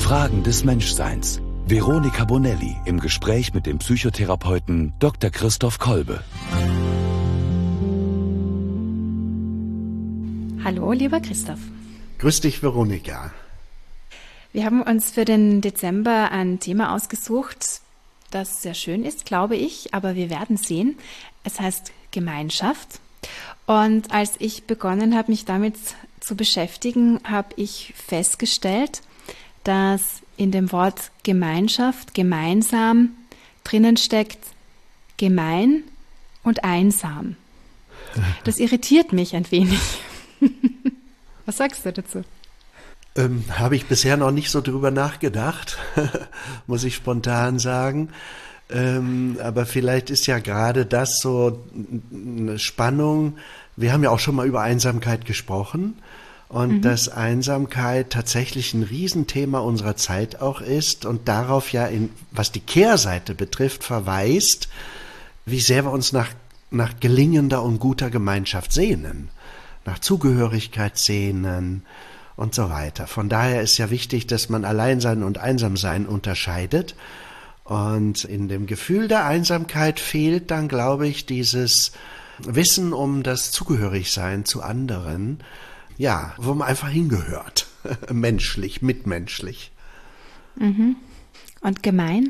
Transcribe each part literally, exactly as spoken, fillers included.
Fragen des Menschseins. Veronika Bonelli im Gespräch mit dem Psychotherapeuten Doktor Christoph Kolbe. Hallo, lieber Christoph. Grüß dich, Veronika. Wir haben uns für den Dezember ein Thema ausgesucht, das sehr schön ist, glaube ich, aber wir werden sehen. Es heißt Gemeinschaft. Und als ich begonnen habe, mich damit zu beschäftigen, habe ich festgestellt, dass in dem Wort Gemeinschaft, gemeinsam, drinnen steckt gemein und einsam. Das irritiert mich ein wenig. Was sagst du dazu? Ähm, habe ich bisher noch nicht so drüber nachgedacht, muss ich spontan sagen. Ähm, aber vielleicht ist ja gerade das so eine Spannung. Wir haben ja auch schon mal über Einsamkeit gesprochen und mhm. dass Einsamkeit tatsächlich ein Riesenthema unserer Zeit auch ist und darauf ja, in, was die Kehrseite betrifft, verweist, wie sehr wir uns nach, nach gelingender und guter Gemeinschaft sehnen, nach Zugehörigkeit sehnen und so weiter. Von daher ist ja wichtig, dass man Alleinsein und Einsamsein unterscheidet. Und in dem Gefühl der Einsamkeit fehlt dann, glaube ich, dieses Wissen um das Zugehörigsein zu anderen, ja, wo man einfach hingehört, menschlich, mitmenschlich. Mhm. Und gemein?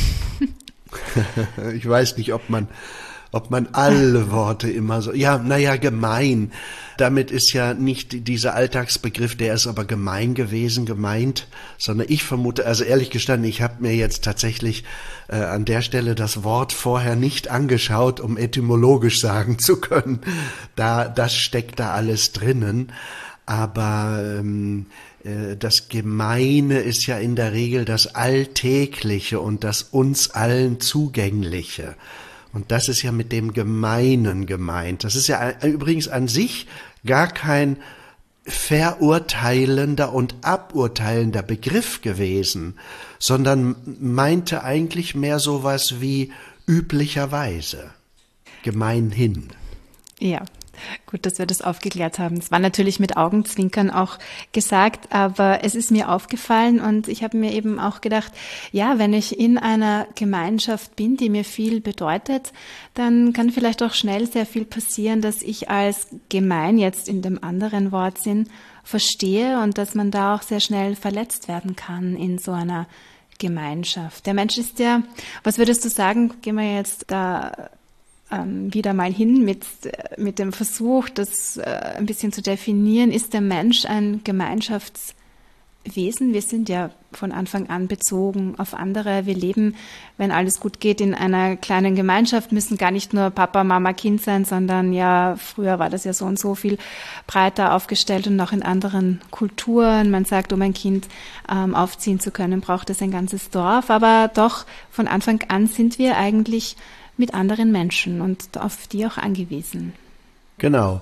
Ich weiß nicht, ob man, ob man alle Worte immer so, ja, naja, gemein. Damit ist ja nicht dieser Alltagsbegriff, der ist aber gemein gewesen, gemeint, sondern ich vermute, also ehrlich gestanden, ich habe mir jetzt tatsächlich äh, an der Stelle das Wort vorher nicht angeschaut, um etymologisch sagen zu können, da das steckt da alles drinnen, aber ähm, äh, das Gemeine ist ja in der Regel das Alltägliche und das uns allen Zugängliche. Und das ist ja mit dem Gemeinen gemeint. Das ist ja übrigens an sich gar kein verurteilender und aburteilender Begriff gewesen, sondern meinte eigentlich mehr sowas wie üblicherweise, gemeinhin. Ja. Gut, dass wir das aufgeklärt haben. Es war natürlich mit Augenzwinkern auch gesagt, aber es ist mir aufgefallen und ich habe mir eben auch gedacht, ja, wenn ich in einer Gemeinschaft bin, die mir viel bedeutet, dann kann vielleicht auch schnell sehr viel passieren, dass ich als gemein jetzt in dem anderen Wortsinn verstehe und dass man da auch sehr schnell verletzt werden kann in so einer Gemeinschaft. Der Mensch ist ja, was würdest du sagen, gehen wir jetzt da Ähm, wieder mal hin mit, mit dem Versuch, das äh, ein bisschen zu definieren. Ist der Mensch ein Gemeinschaftswesen? Wir sind ja von Anfang an bezogen auf andere. Wir leben, wenn alles gut geht, in einer kleinen Gemeinschaft, müssen gar nicht nur Papa, Mama, Kind sein, sondern ja, früher war das ja so und so viel breiter aufgestellt und auch in anderen Kulturen. Man sagt, um ein Kind ähm, aufziehen zu können, braucht es ein ganzes Dorf. Aber doch, von Anfang an sind wir eigentlich mit anderen Menschen und auf die auch angewiesen. Genau.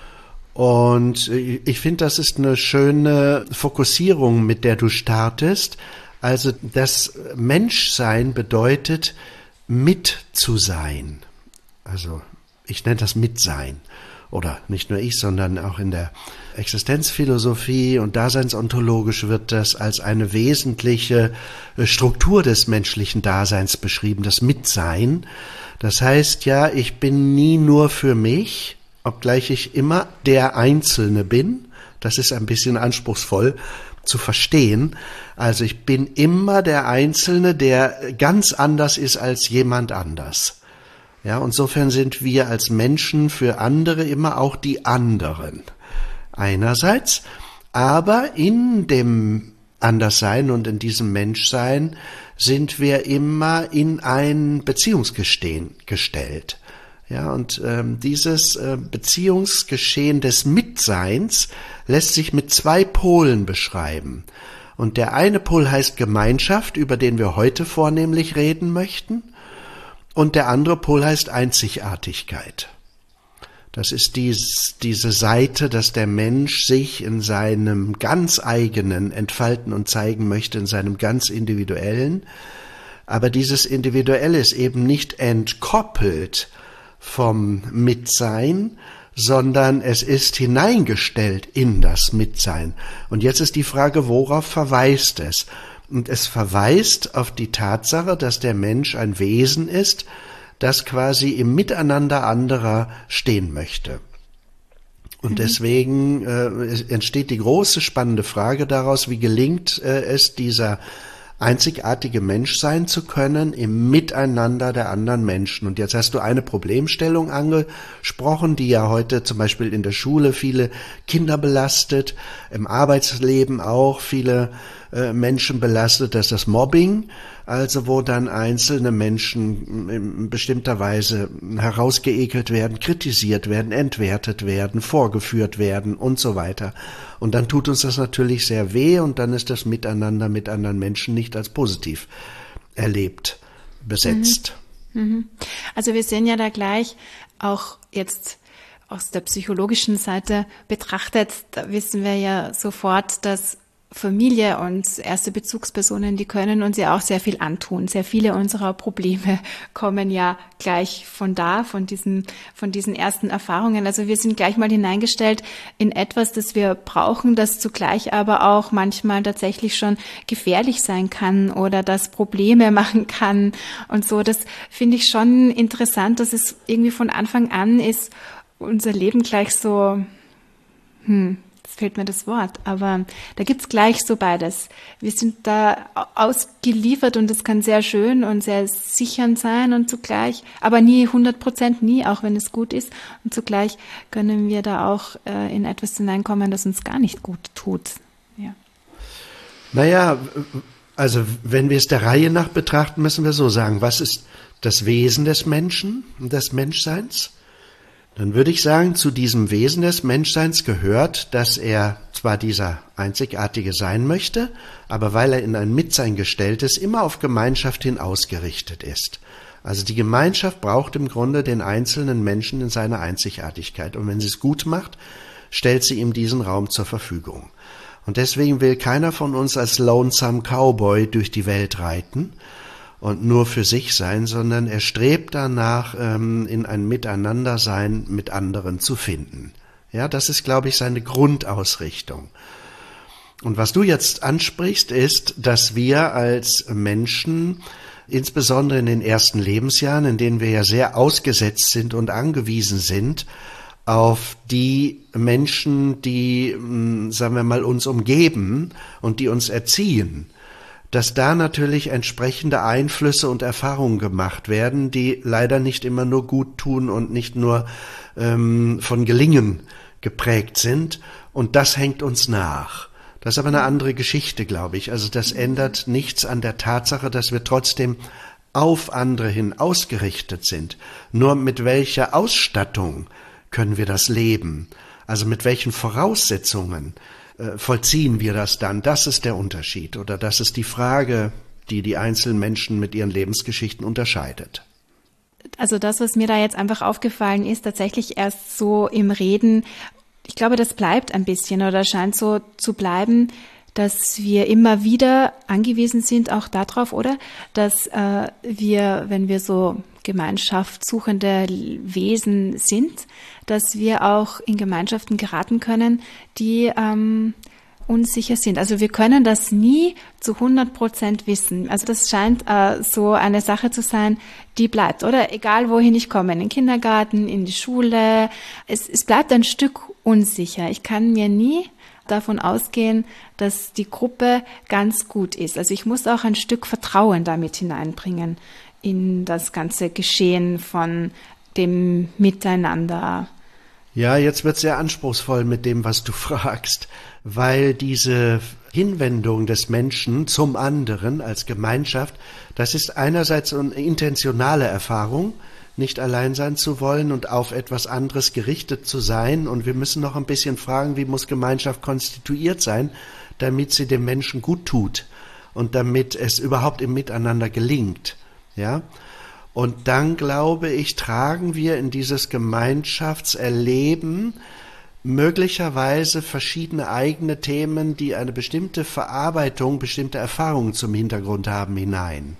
Und ich finde, das ist eine schöne Fokussierung, mit der du startest. Also das Menschsein bedeutet, mit zu sein. Also ich nenne das Mitsein. Oder nicht nur ich, sondern auch in der Existenzphilosophie und daseinsontologisch wird das als eine wesentliche Struktur des menschlichen Daseins beschrieben, das Mitsein. Das heißt ja, ich bin nie nur für mich, obgleich ich immer der Einzelne bin. Das ist ein bisschen anspruchsvoll zu verstehen. Also ich bin immer der Einzelne, der ganz anders ist als jemand anders. Ja, insofern sind wir als Menschen für andere immer auch die anderen. Einerseits, aber in dem Anderssein und in diesem Menschsein sind wir immer in ein Beziehungsgeschehen gestellt. Ja, und ähm, dieses äh, Beziehungsgeschehen des Mitseins lässt sich mit zwei Polen beschreiben. Und der eine Pol heißt Gemeinschaft, über den wir heute vornehmlich reden möchten. Und der andere Pol heißt Einzigartigkeit. Das ist dies, diese Seite, dass der Mensch sich in seinem ganz eigenen entfalten und zeigen möchte, in seinem ganz individuellen. Aber dieses Individuelle ist eben nicht entkoppelt vom Mitsein, sondern es ist hineingestellt in das Mitsein. Und jetzt ist die Frage, worauf verweist es? Und es verweist auf die Tatsache, dass der Mensch ein Wesen ist, das quasi im Miteinander anderer stehen möchte. Und mhm. deswegen äh, entsteht die große spannende Frage daraus, wie gelingt äh, es, dieser einzigartige Mensch sein zu können im Miteinander der anderen Menschen. Und jetzt hast du eine Problemstellung angesprochen, die ja heute zum Beispiel in der Schule viele Kinder belastet, im Arbeitsleben auch viele äh, Menschen belastet, das ist das Mobbing, also wo dann einzelne Menschen in bestimmter Weise herausgeekelt werden, kritisiert werden, entwertet werden, vorgeführt werden und so weiter. Und dann tut uns das natürlich sehr weh und dann ist das Miteinander mit anderen Menschen nicht als positiv erlebt, besetzt. Mhm. Also wir sehen ja da gleich auch jetzt aus der psychologischen Seite betrachtet, da wissen wir ja sofort, dass Familie und erste Bezugspersonen, die können uns ja auch sehr viel antun. Sehr viele unserer Probleme kommen ja gleich von da, von diesen, von diesen ersten Erfahrungen. Also wir sind gleich mal hineingestellt in etwas, das wir brauchen, das zugleich aber auch manchmal tatsächlich schon gefährlich sein kann oder das Probleme machen kann und so. Das finde ich schon interessant, dass es irgendwie von Anfang an ist, unser Leben gleich so, hm, jetzt fehlt mir das Wort, aber da gibt's gleich so beides. Wir sind da ausgeliefert und das kann sehr schön und sehr sichernd sein und zugleich, aber nie hundert Prozent, nie, auch wenn es gut ist. Und zugleich können wir da auch äh, in etwas hineinkommen, das uns gar nicht gut tut. Ja. Naja, also wenn wir es der Reihe nach betrachten, müssen wir so sagen, was ist das Wesen des Menschen, des Menschseins? Dann würde ich sagen, zu diesem Wesen des Menschseins gehört, dass er zwar dieser Einzigartige sein möchte, aber weil er in ein Mitsein gestellt ist, immer auf Gemeinschaft hin ausgerichtet ist. Also die Gemeinschaft braucht im Grunde den einzelnen Menschen in seiner Einzigartigkeit. Und wenn sie es gut macht, stellt sie ihm diesen Raum zur Verfügung. Und deswegen will keiner von uns als Lonesome Cowboy durch die Welt reiten und nur für sich sein, sondern er strebt danach, ähm, in ein Miteinandersein mit anderen zu finden. Ja, das ist, glaube ich, seine Grundausrichtung. Und was du jetzt ansprichst, ist, dass wir als Menschen, insbesondere in den ersten Lebensjahren, in denen wir ja sehr ausgesetzt sind und angewiesen sind, auf die Menschen, die, sagen wir mal, uns umgeben und die uns erziehen, dass da natürlich entsprechende Einflüsse und Erfahrungen gemacht werden, die leider nicht immer nur gut tun und nicht nur ähm, von Gelingen geprägt sind. Und das hängt uns nach. Das ist aber eine andere Geschichte, glaube ich. Also das ändert nichts an der Tatsache, dass wir trotzdem auf andere hin ausgerichtet sind. Nur mit welcher Ausstattung können wir das leben? Also mit welchen Voraussetzungen vollziehen wir das dann? Das ist der Unterschied oder das ist die Frage, die die einzelnen Menschen mit ihren Lebensgeschichten unterscheidet. Also das, was mir da jetzt einfach aufgefallen ist, tatsächlich erst so im Reden, ich glaube, das bleibt ein bisschen oder scheint so zu bleiben, dass wir immer wieder angewiesen sind, auch darauf, oder? Dass äh, wir, wenn wir so gemeinschaftssuchende Wesen sind, dass wir auch in Gemeinschaften geraten können, die ähm, unsicher sind. Also wir können das nie zu hundert Prozent wissen. Also das scheint äh, so eine Sache zu sein, die bleibt, oder? Egal wohin ich komme, in den Kindergarten, in die Schule, es, es bleibt ein Stück unsicher. Ich kann mir nie davon ausgehen, dass die Gruppe ganz gut ist. Also ich muss auch ein Stück Vertrauen damit hineinbringen in das ganze Geschehen von dem Miteinander. Ja, jetzt wird es sehr anspruchsvoll mit dem, was du fragst, weil diese Hinwendung des Menschen zum anderen als Gemeinschaft, das ist einerseits eine intentionale Erfahrung, nicht allein sein zu wollen und auf etwas anderes gerichtet zu sein. Und wir müssen noch ein bisschen fragen, wie muss Gemeinschaft konstituiert sein, damit sie dem Menschen gut tut und damit es überhaupt im Miteinander gelingt. Ja? Und dann, glaube ich, tragen wir in dieses Gemeinschaftserleben möglicherweise verschiedene eigene Themen, die eine bestimmte Verarbeitung, bestimmte Erfahrungen zum Hintergrund haben, hinein.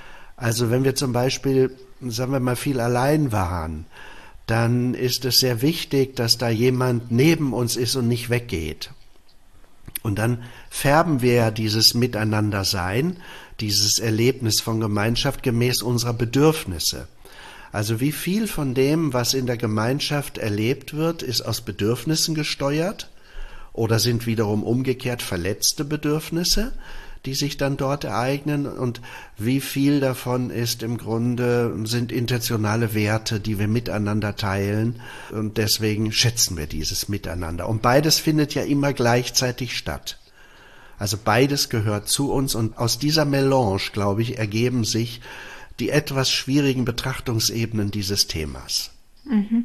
Also wenn wir zum Beispiel, sagen wir mal, viel allein waren, dann ist es sehr wichtig, dass da jemand neben uns ist und nicht weggeht. Und dann färben wir ja dieses Miteinandersein, dieses Erlebnis von Gemeinschaft gemäß unserer Bedürfnisse. Also wie viel von dem, was in der Gemeinschaft erlebt wird, ist aus Bedürfnissen gesteuert oder sind wiederum umgekehrt verletzte Bedürfnisse, die sich dann dort ereignen, und wie viel davon ist im Grunde, sind intentionale Werte, die wir miteinander teilen, und deswegen schätzen wir dieses Miteinander. Und beides findet ja immer gleichzeitig statt. Also beides gehört zu uns, und aus dieser Melange, glaube ich, ergeben sich die etwas schwierigen Betrachtungsebenen dieses Themas. Mhm.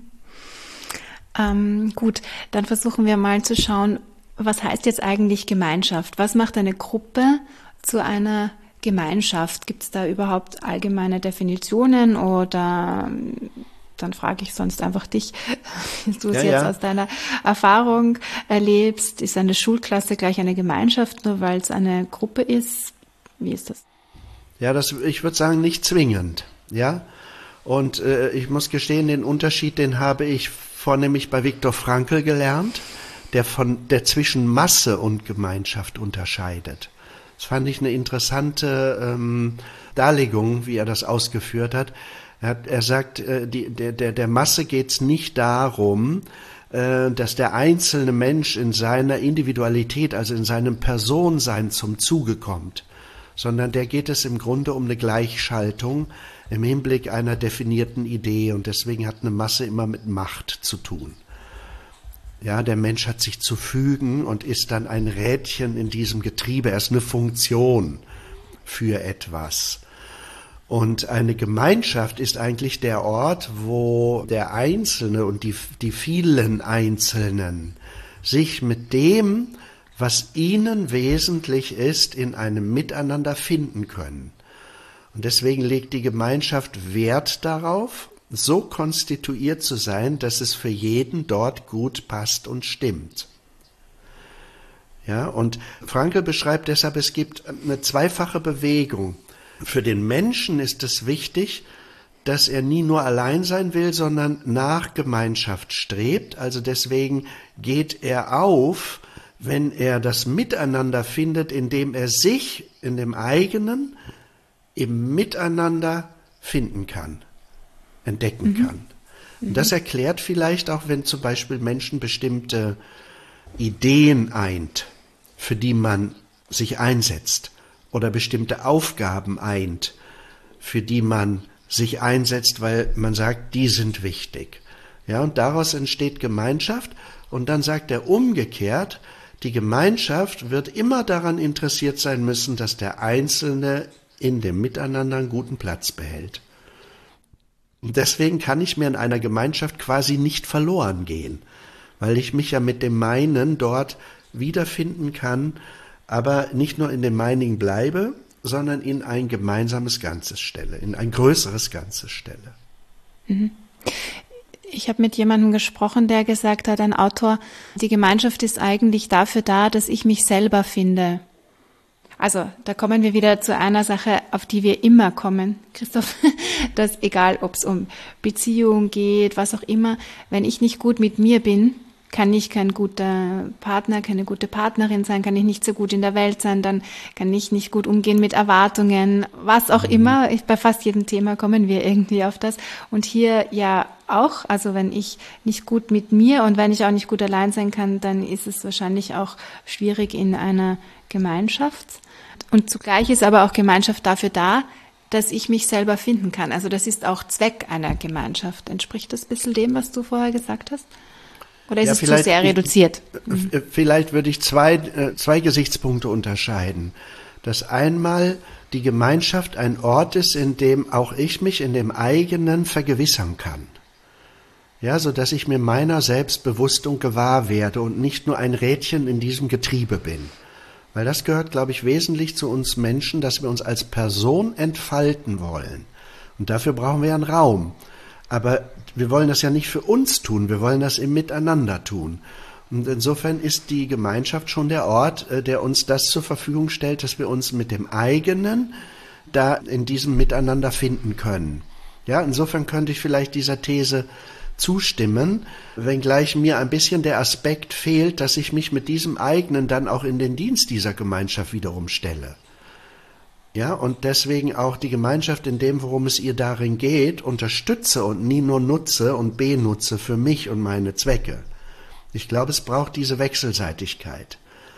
Ähm, gut, dann versuchen wir mal zu schauen, was heißt jetzt eigentlich Gemeinschaft? Was macht eine Gruppe zu einer Gemeinschaft? Gibt es da überhaupt allgemeine Definitionen, oder dann frage ich sonst einfach dich, wie du es ja, jetzt ja. aus deiner Erfahrung erlebst. Ist eine Schulklasse gleich eine Gemeinschaft, nur weil es eine Gruppe ist? Wie ist das? Ja, das, ich würde sagen, nicht zwingend, ja. Und äh, ich muss gestehen, den Unterschied, den habe ich vornehmlich bei Viktor Frankl gelernt, der von der zwischen Masse und Gemeinschaft unterscheidet. Das fand ich eine interessante ähm, Darlegung, wie er das ausgeführt hat. Er, hat, er sagt, äh, die, der, der, der Masse geht es nicht darum, äh, dass der einzelne Mensch in seiner Individualität, also in seinem Personsein zum Zuge kommt, sondern der geht es im Grunde um eine Gleichschaltung im Hinblick einer definierten Idee, und deswegen hat eine Masse immer mit Macht zu tun. Ja, der Mensch hat sich zu fügen und ist dann ein Rädchen in diesem Getriebe. Er ist eine Funktion für etwas. Und eine Gemeinschaft ist eigentlich der Ort, wo der Einzelne und die, die vielen Einzelnen sich mit dem, was ihnen wesentlich ist, in einem Miteinander finden können. Und deswegen legt die Gemeinschaft Wert darauf, so konstituiert zu sein, dass es für jeden dort gut passt und stimmt. Ja, und Frankl beschreibt deshalb, es gibt eine zweifache Bewegung. Für den Menschen ist es wichtig, dass er nie nur allein sein will, sondern nach Gemeinschaft strebt. Also deswegen geht er auf, wenn er das Miteinander findet, indem er sich in dem eigenen, im Miteinander finden kann, entdecken mhm. kann. Und das erklärt vielleicht auch, wenn zum Beispiel Menschen bestimmte Ideen eint, für die man sich einsetzt, oder bestimmte Aufgaben eint, für die man sich einsetzt, weil man sagt, die sind wichtig. Ja, und daraus entsteht Gemeinschaft, und dann sagt er umgekehrt, die Gemeinschaft wird immer daran interessiert sein müssen, dass der Einzelne in dem Miteinander einen guten Platz behält. Und deswegen kann ich mir in einer Gemeinschaft quasi nicht verloren gehen, weil ich mich ja mit dem Meinen dort wiederfinden kann, aber nicht nur in dem Meinigen bleibe, sondern in ein gemeinsames Ganzes stelle, in ein größeres Ganzes stelle. Ich habe mit jemandem gesprochen, der gesagt hat, ein Autor, die Gemeinschaft ist eigentlich dafür da, dass ich mich selber finde. Also da kommen wir wieder zu einer Sache, auf die wir immer kommen, Christoph, dass egal, ob es um Beziehung geht, was auch immer, wenn ich nicht gut mit mir bin, kann ich kein guter Partner, keine gute Partnerin sein, kann ich nicht so gut in der Welt sein, dann kann ich nicht gut umgehen mit Erwartungen, was auch immer. Ich, bei fast jedem Thema kommen wir irgendwie auf das. Und hier ja auch, also wenn ich nicht gut mit mir und wenn ich auch nicht gut allein sein kann, dann ist es wahrscheinlich auch schwierig in einer Gemeinschaft. Und zugleich ist aber auch Gemeinschaft dafür da, dass ich mich selber finden kann. Also das ist auch Zweck einer Gemeinschaft. Entspricht das ein bisschen dem, was du vorher gesagt hast? Oder ist ja, es zu sehr reduziert? Mhm. Vielleicht würde ich zwei, äh, zwei Gesichtspunkte unterscheiden. Dass einmal die Gemeinschaft ein Ort ist, in dem auch ich mich in dem eigenen vergewissern kann. Ja, so dass ich mir meiner selbst bewusst und gewahr werde und nicht nur ein Rädchen in diesem Getriebe bin. Weil das gehört, glaube ich, wesentlich zu uns Menschen, dass wir uns als Person entfalten wollen. Und dafür brauchen wir einen Raum. Aber wir wollen das ja nicht für uns tun, wir wollen das im Miteinander tun. Und insofern ist die Gemeinschaft schon der Ort, der uns das zur Verfügung stellt, dass wir uns mit dem eigenen da in diesem Miteinander finden können. Ja, insofern könnte ich vielleicht dieser These zustimmen, wenngleich mir ein bisschen der Aspekt fehlt, dass ich mich mit diesem eigenen dann auch in den Dienst dieser Gemeinschaft wiederum stelle. Ja, und deswegen auch die Gemeinschaft in dem, worum es ihr darin geht, unterstütze und nie nur nutze und benutze für mich und meine Zwecke. Ich glaube, es braucht diese Wechselseitigkeit.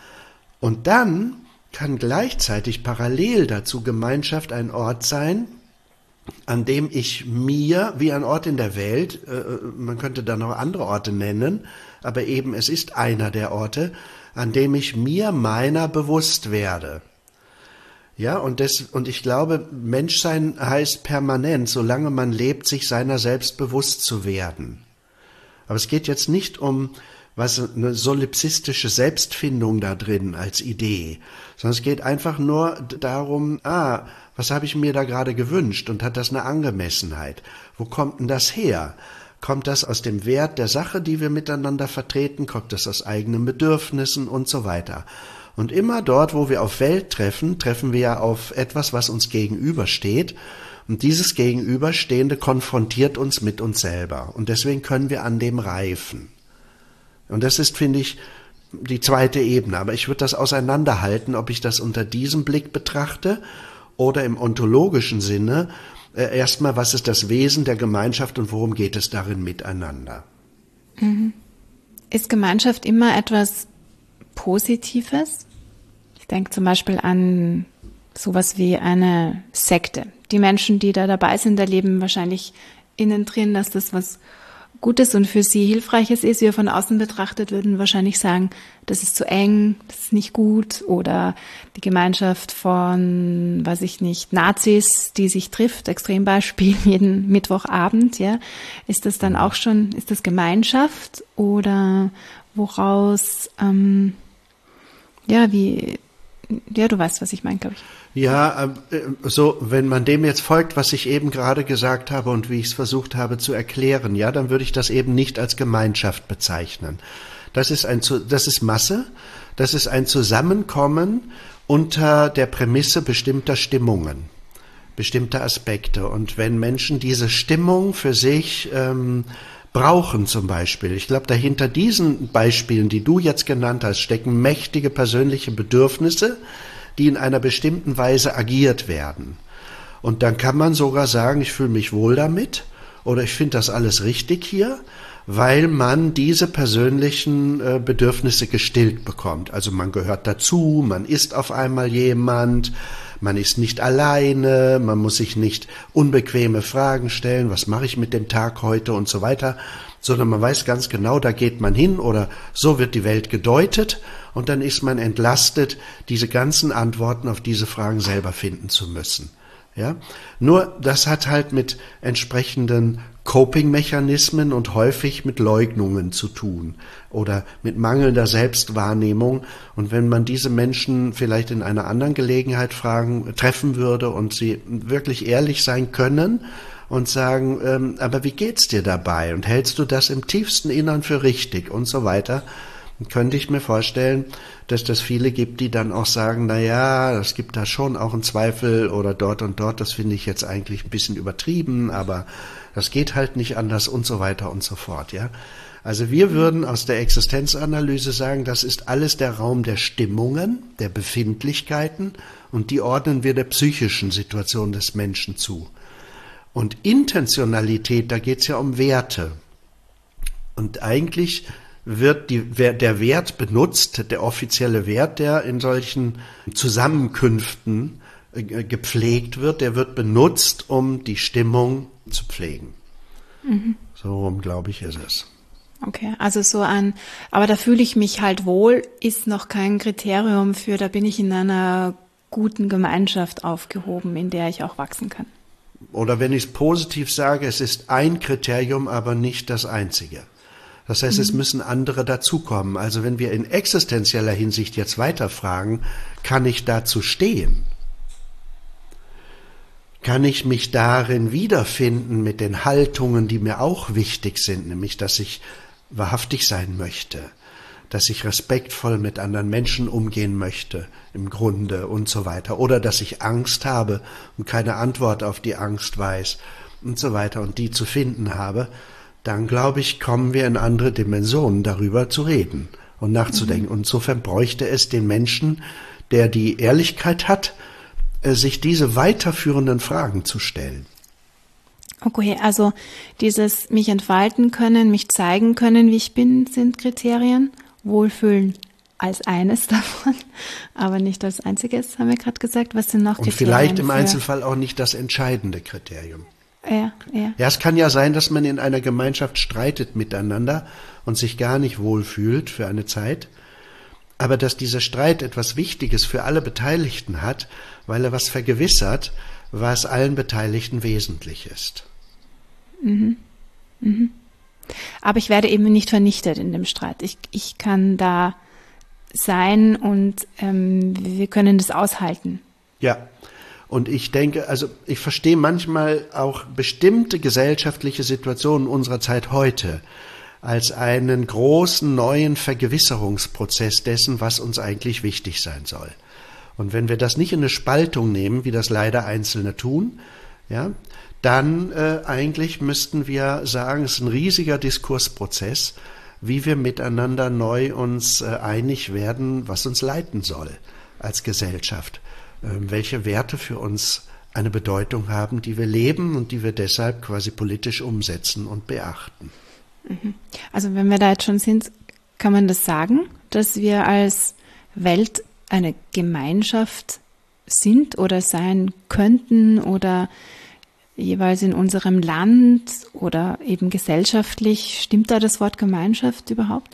Und dann kann gleichzeitig parallel dazu Gemeinschaft ein Ort sein, an dem ich mir, wie ein Ort in der Welt, äh, man könnte da noch andere Orte nennen, aber eben es ist einer der Orte, an dem ich mir meiner bewusst werde. Ja, und, das, und ich glaube, Menschsein heißt permanent, solange man lebt, sich seiner selbst bewusst zu werden. Aber es geht jetzt nicht um was eine solipsistische Selbstfindung da drin als Idee, sondern es geht einfach nur darum, ah, was habe ich mir da gerade gewünscht und hat das eine Angemessenheit? Wo kommt denn das her? Kommt das aus dem Wert der Sache, die wir miteinander vertreten? Kommt das aus eigenen Bedürfnissen und so weiter? Und immer dort, wo wir auf Welt treffen, treffen wir ja auf etwas, was uns gegenübersteht. Und dieses Gegenüberstehende konfrontiert uns mit uns selber. Und deswegen können wir an dem reifen. Und das ist, finde ich, die zweite Ebene. Aber ich würde das auseinanderhalten, ob ich das unter diesem Blick betrachte oder im ontologischen Sinne. Äh, erstmal, was ist das Wesen der Gemeinschaft und worum geht es darin miteinander? Mhm. Ist Gemeinschaft immer etwas Positives? Ich denke zum Beispiel an sowas wie eine Sekte. Die Menschen, die da dabei sind, erleben wahrscheinlich innen drin, dass das was Gutes und für sie Hilfreiches ist. Wir von außen betrachtet würden wahrscheinlich sagen, das ist zu eng, das ist nicht gut. Oder die Gemeinschaft von, weiß ich nicht, Nazis, die sich trifft, Extrembeispiel, jeden Mittwochabend, ja. Ist das dann auch schon, ist das Gemeinschaft oder woraus, ähm, ja, wie, ja, du weißt, was ich meine, glaube ich. Ja, so, wenn man dem jetzt folgt, was ich eben gerade gesagt habe und wie ich es versucht habe zu erklären, ja, dann würde ich das eben nicht als Gemeinschaft bezeichnen. Das ist ein, das ist Masse, das ist ein Zusammenkommen unter der Prämisse bestimmter Stimmungen, bestimmter Aspekte. Und wenn Menschen diese Stimmung für sich ähm, brauchen zum Beispiel, ich glaube, dahinter diesen Beispielen, die du jetzt genannt hast, stecken mächtige persönliche Bedürfnisse, die in einer bestimmten Weise agiert werden. Und dann kann man sogar sagen, ich fühle mich wohl damit oder ich finde das alles richtig hier, weil man diese persönlichen äh, Bedürfnisse gestillt bekommt. Also man gehört dazu, man ist auf einmal jemand, man ist nicht alleine, man muss sich nicht unbequeme Fragen stellen, was mache ich mit dem Tag heute und so weiter, sondern man weiß ganz genau, da geht man hin oder so wird die Welt gedeutet und dann ist man entlastet, diese ganzen Antworten auf diese Fragen selber finden zu müssen. Ja? Nur das hat halt mit entsprechenden Coping-Mechanismen und häufig mit Leugnungen zu tun oder mit mangelnder Selbstwahrnehmung. Und wenn man diese Menschen vielleicht in einer anderen Gelegenheit fragen, treffen würde und sie wirklich ehrlich sein können und sagen, ähm, aber wie geht's dir dabei? Und hältst du das im tiefsten Innern für richtig und so weiter? Dann könnte ich mir vorstellen, dass das viele gibt, die dann auch sagen, na ja, es gibt da schon auch einen Zweifel oder dort und dort, das finde ich jetzt eigentlich ein bisschen übertrieben, aber das geht halt nicht anders und so weiter und so fort, ja. Also wir würden aus der Existenzanalyse sagen, das ist alles der Raum der Stimmungen, der Befindlichkeiten und die ordnen wir der psychischen Situation des Menschen zu. Und Intentionalität, da geht es ja um Werte. Und eigentlich wird die, der Wert benutzt, der offizielle Wert, der in solchen Zusammenkünften gepflegt wird, der wird benutzt, um die Stimmung zu pflegen. Mhm. So rum, glaube ich, ist es. Okay, also so ein, aber da fühle ich mich halt wohl, ist noch kein Kriterium für, da bin ich in einer guten Gemeinschaft aufgehoben, in der ich auch wachsen kann. Oder wenn ich es positiv sage, es ist ein Kriterium, aber nicht das einzige. Das heißt, mhm. es müssen andere dazukommen. Also wenn wir in existenzieller Hinsicht jetzt weiterfragen, kann ich dazu stehen? Kann ich mich darin wiederfinden mit den Haltungen, die mir auch wichtig sind, nämlich dass ich wahrhaftig sein möchte, dass ich respektvoll mit anderen Menschen umgehen möchte, im Grunde und so weiter, oder dass ich Angst habe und keine Antwort auf die Angst weiß und so weiter und die zu finden habe, dann glaube ich, kommen wir in andere Dimensionen, darüber zu reden und nachzudenken. Mhm. Und insofern bräuchte es den Menschen, der die Ehrlichkeit hat, sich diese weiterführenden Fragen zu stellen. Okay, also dieses mich entfalten können, mich zeigen können, wie ich bin, sind Kriterien. Wohlfühlen als eines davon, aber nicht als einziges, haben wir gerade gesagt. Was sind noch Kriterien? Und vielleicht im Einzelfall auch nicht das entscheidende Kriterium. Ja, ja. Ja, es kann ja sein, dass man in einer Gemeinschaft streitet miteinander und sich gar nicht wohlfühlt für eine Zeit, aber dass dieser Streit etwas Wichtiges für alle Beteiligten hat, weil er was vergewissert, was allen Beteiligten wesentlich ist. Mhm. Mhm. Aber ich werde eben nicht vernichtet in dem Streit. Ich, ich kann da sein und ähm, wir können das aushalten. Ja, und ich denke, also ich verstehe manchmal auch bestimmte gesellschaftliche Situationen unserer Zeit heute als einen großen neuen Vergewisserungsprozess dessen, was uns eigentlich wichtig sein soll. Und wenn wir das nicht in eine Spaltung nehmen, wie das leider Einzelne tun, ja, dann äh, eigentlich müssten wir sagen, es ist ein riesiger Diskursprozess, wie wir miteinander neu uns äh, einig werden, was uns leiten soll als Gesellschaft, äh, welche Werte für uns eine Bedeutung haben, die wir leben und die wir deshalb quasi politisch umsetzen und beachten. Also wenn wir da jetzt schon sind, kann man das sagen, dass wir als Welt eine Gemeinschaft sind oder sein könnten oder jeweils in unserem Land oder eben gesellschaftlich. Stimmt da das Wort Gemeinschaft überhaupt?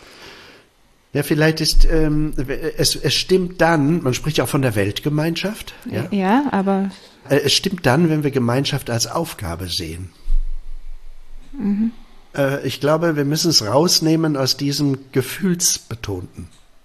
Ja, vielleicht ist ähm, es, es stimmt dann, man spricht ja auch von der Weltgemeinschaft. Ja, ja, aber es stimmt dann, wenn wir Gemeinschaft als Aufgabe sehen. Mhm. Äh, ich glaube, wir müssen es rausnehmen aus diesem Gefühlsbetonten.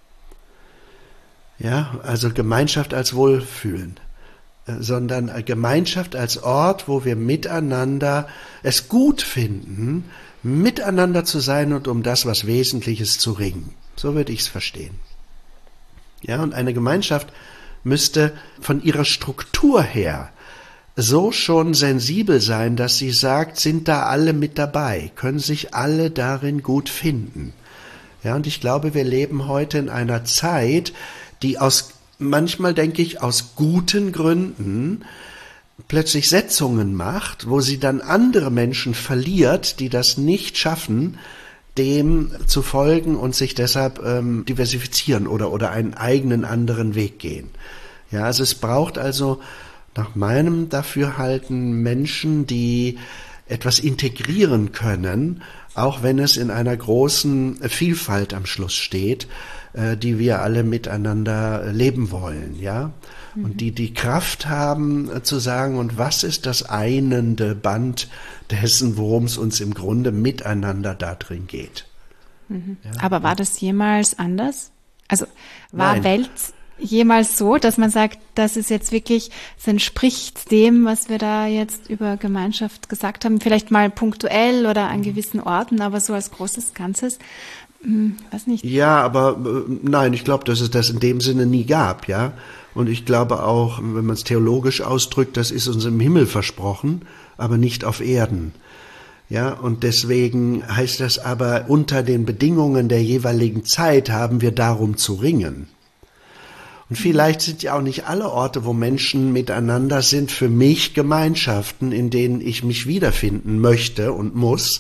Ja, also Gemeinschaft als Wohlfühlen, sondern Gemeinschaft als Ort, wo wir miteinander es gut finden, miteinander zu sein und um das, was Wesentliches zu ringen. So würde ich es verstehen. Ja, und eine Gemeinschaft müsste von ihrer Struktur her so schon sensibel sein, dass sie sagt, sind da alle mit dabei, können sich alle darin gut finden. Ja, und ich glaube, wir leben heute in einer Zeit, die aus, manchmal denke ich, aus guten Gründen plötzlich Setzungen macht, wo sie dann andere Menschen verliert, die das nicht schaffen, dem zu folgen und sich deshalb ähm, diversifizieren oder, oder einen eigenen anderen Weg gehen. Ja, also es braucht also nach meinem Dafürhalten Menschen, die etwas integrieren können, auch wenn es in einer großen Vielfalt am Schluss steht, äh, die wir alle miteinander leben wollen, ja. Mhm. Und die die Kraft haben äh, zu sagen, und was ist das einende Band dessen, worum es uns im Grunde miteinander da drin geht. Mhm. Ja? Aber war das jemals anders? Also war Nein. Welt jemals so, dass man sagt, das ist jetzt wirklich, es entspricht dem, was wir da jetzt über Gemeinschaft gesagt haben, vielleicht mal punktuell oder an gewissen Orten, aber so als großes Ganzes, hm, weiß nicht. Ja, aber äh, nein, ich glaube, dass es das in dem Sinne nie gab, ja. Und ich glaube auch, wenn man es theologisch ausdrückt, das ist uns im Himmel versprochen, aber nicht auf Erden. Ja, und deswegen heißt das aber, unter den Bedingungen der jeweiligen Zeit haben wir darum zu ringen. Und vielleicht sind ja auch nicht alle Orte, wo Menschen miteinander sind, für mich Gemeinschaften, in denen ich mich wiederfinden möchte und muss,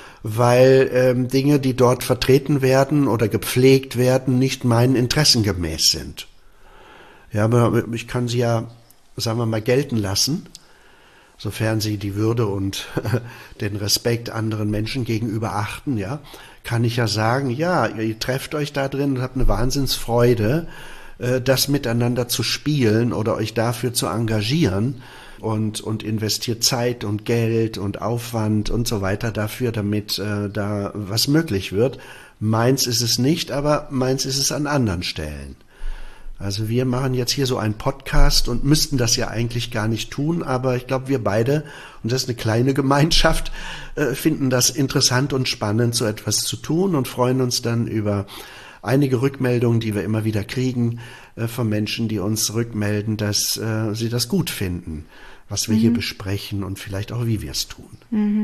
weil ähm, Dinge, die dort vertreten werden oder gepflegt werden, nicht meinen Interessen gemäß sind. Ja, aber ich kann sie ja, sagen wir mal, gelten lassen, sofern sie die Würde und den Respekt anderen Menschen gegenüber achten, ja, kann ich ja sagen, ja, ihr trefft euch da drin und habt eine Wahnsinnsfreude, das miteinander zu spielen oder euch dafür zu engagieren und, und investiert Zeit und Geld und Aufwand und so weiter dafür, damit äh, da was möglich wird. Meins ist es nicht, aber meins ist es an anderen Stellen. Also wir machen jetzt hier so einen Podcast und müssten das ja eigentlich gar nicht tun, aber ich glaube, wir beide, und das ist eine kleine Gemeinschaft, äh, finden das interessant und spannend, so etwas zu tun und freuen uns dann über einige Rückmeldungen, die wir immer wieder kriegen äh, von Menschen, die uns rückmelden, dass äh, sie das gut finden, was wir mhm. hier besprechen und vielleicht auch, wie wir es tun. Mhm.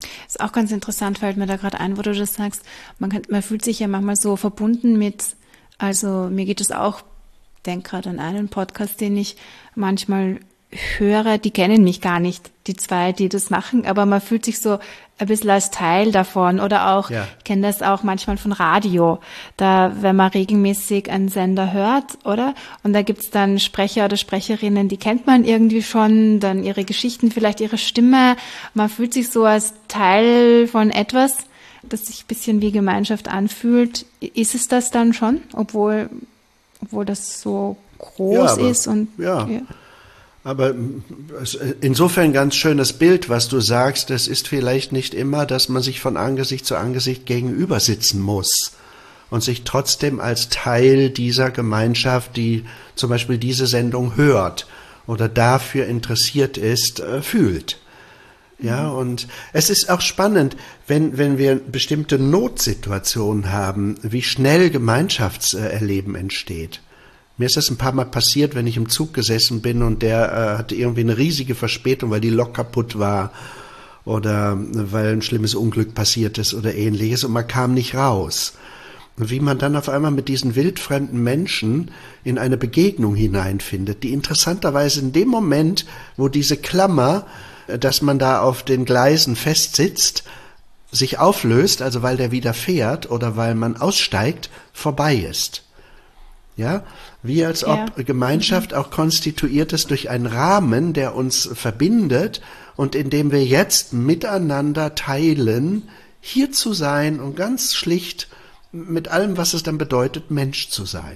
Ist auch ganz interessant, fällt mir da gerade ein, wo du das sagst. Man kann, man fühlt sich ja manchmal so verbunden mit, also mir geht es auch, denk gerade an einen Podcast, den ich manchmal höre, die kennen mich gar nicht, die zwei, die das machen, aber man fühlt sich so ein bisschen als Teil davon oder auch, ja. Ich kenne das auch manchmal von Radio, da, wenn man regelmäßig einen Sender hört, oder? Und da gibt's dann Sprecher oder Sprecherinnen, die kennt man irgendwie schon, dann ihre Geschichten, vielleicht ihre Stimme, man fühlt sich so als Teil von etwas, das sich ein bisschen wie Gemeinschaft anfühlt. Ist es das dann schon, obwohl, obwohl das so groß ja, aber, ist und, ja. ja. Aber insofern ein ganz schönes Bild, was du sagst. Es ist vielleicht nicht immer, dass man sich von Angesicht zu Angesicht gegenüber sitzen muss und sich trotzdem als Teil dieser Gemeinschaft, die zum Beispiel diese Sendung hört oder dafür interessiert ist, fühlt. Ja, und es ist auch spannend, wenn, wenn wir bestimmte Notsituationen haben, wie schnell Gemeinschaftserleben entsteht. Mir ist das ein paar Mal passiert, wenn ich im Zug gesessen bin und der äh, hatte irgendwie eine riesige Verspätung, weil die Lok kaputt war oder weil ein schlimmes Unglück passiert ist oder ähnliches und man kam nicht raus. Und wie man dann auf einmal mit diesen wildfremden Menschen in eine Begegnung hineinfindet, die interessanterweise in dem Moment, wo diese Klammer, dass man da auf den Gleisen festsitzt, sich auflöst, also weil der wieder fährt oder weil man aussteigt, vorbei ist. Ja, wie als ob ja. Gemeinschaft auch konstituiert ist durch einen Rahmen, der uns verbindet und in dem wir jetzt miteinander teilen, hier zu sein und ganz schlicht mit allem, was es dann bedeutet, Mensch zu sein.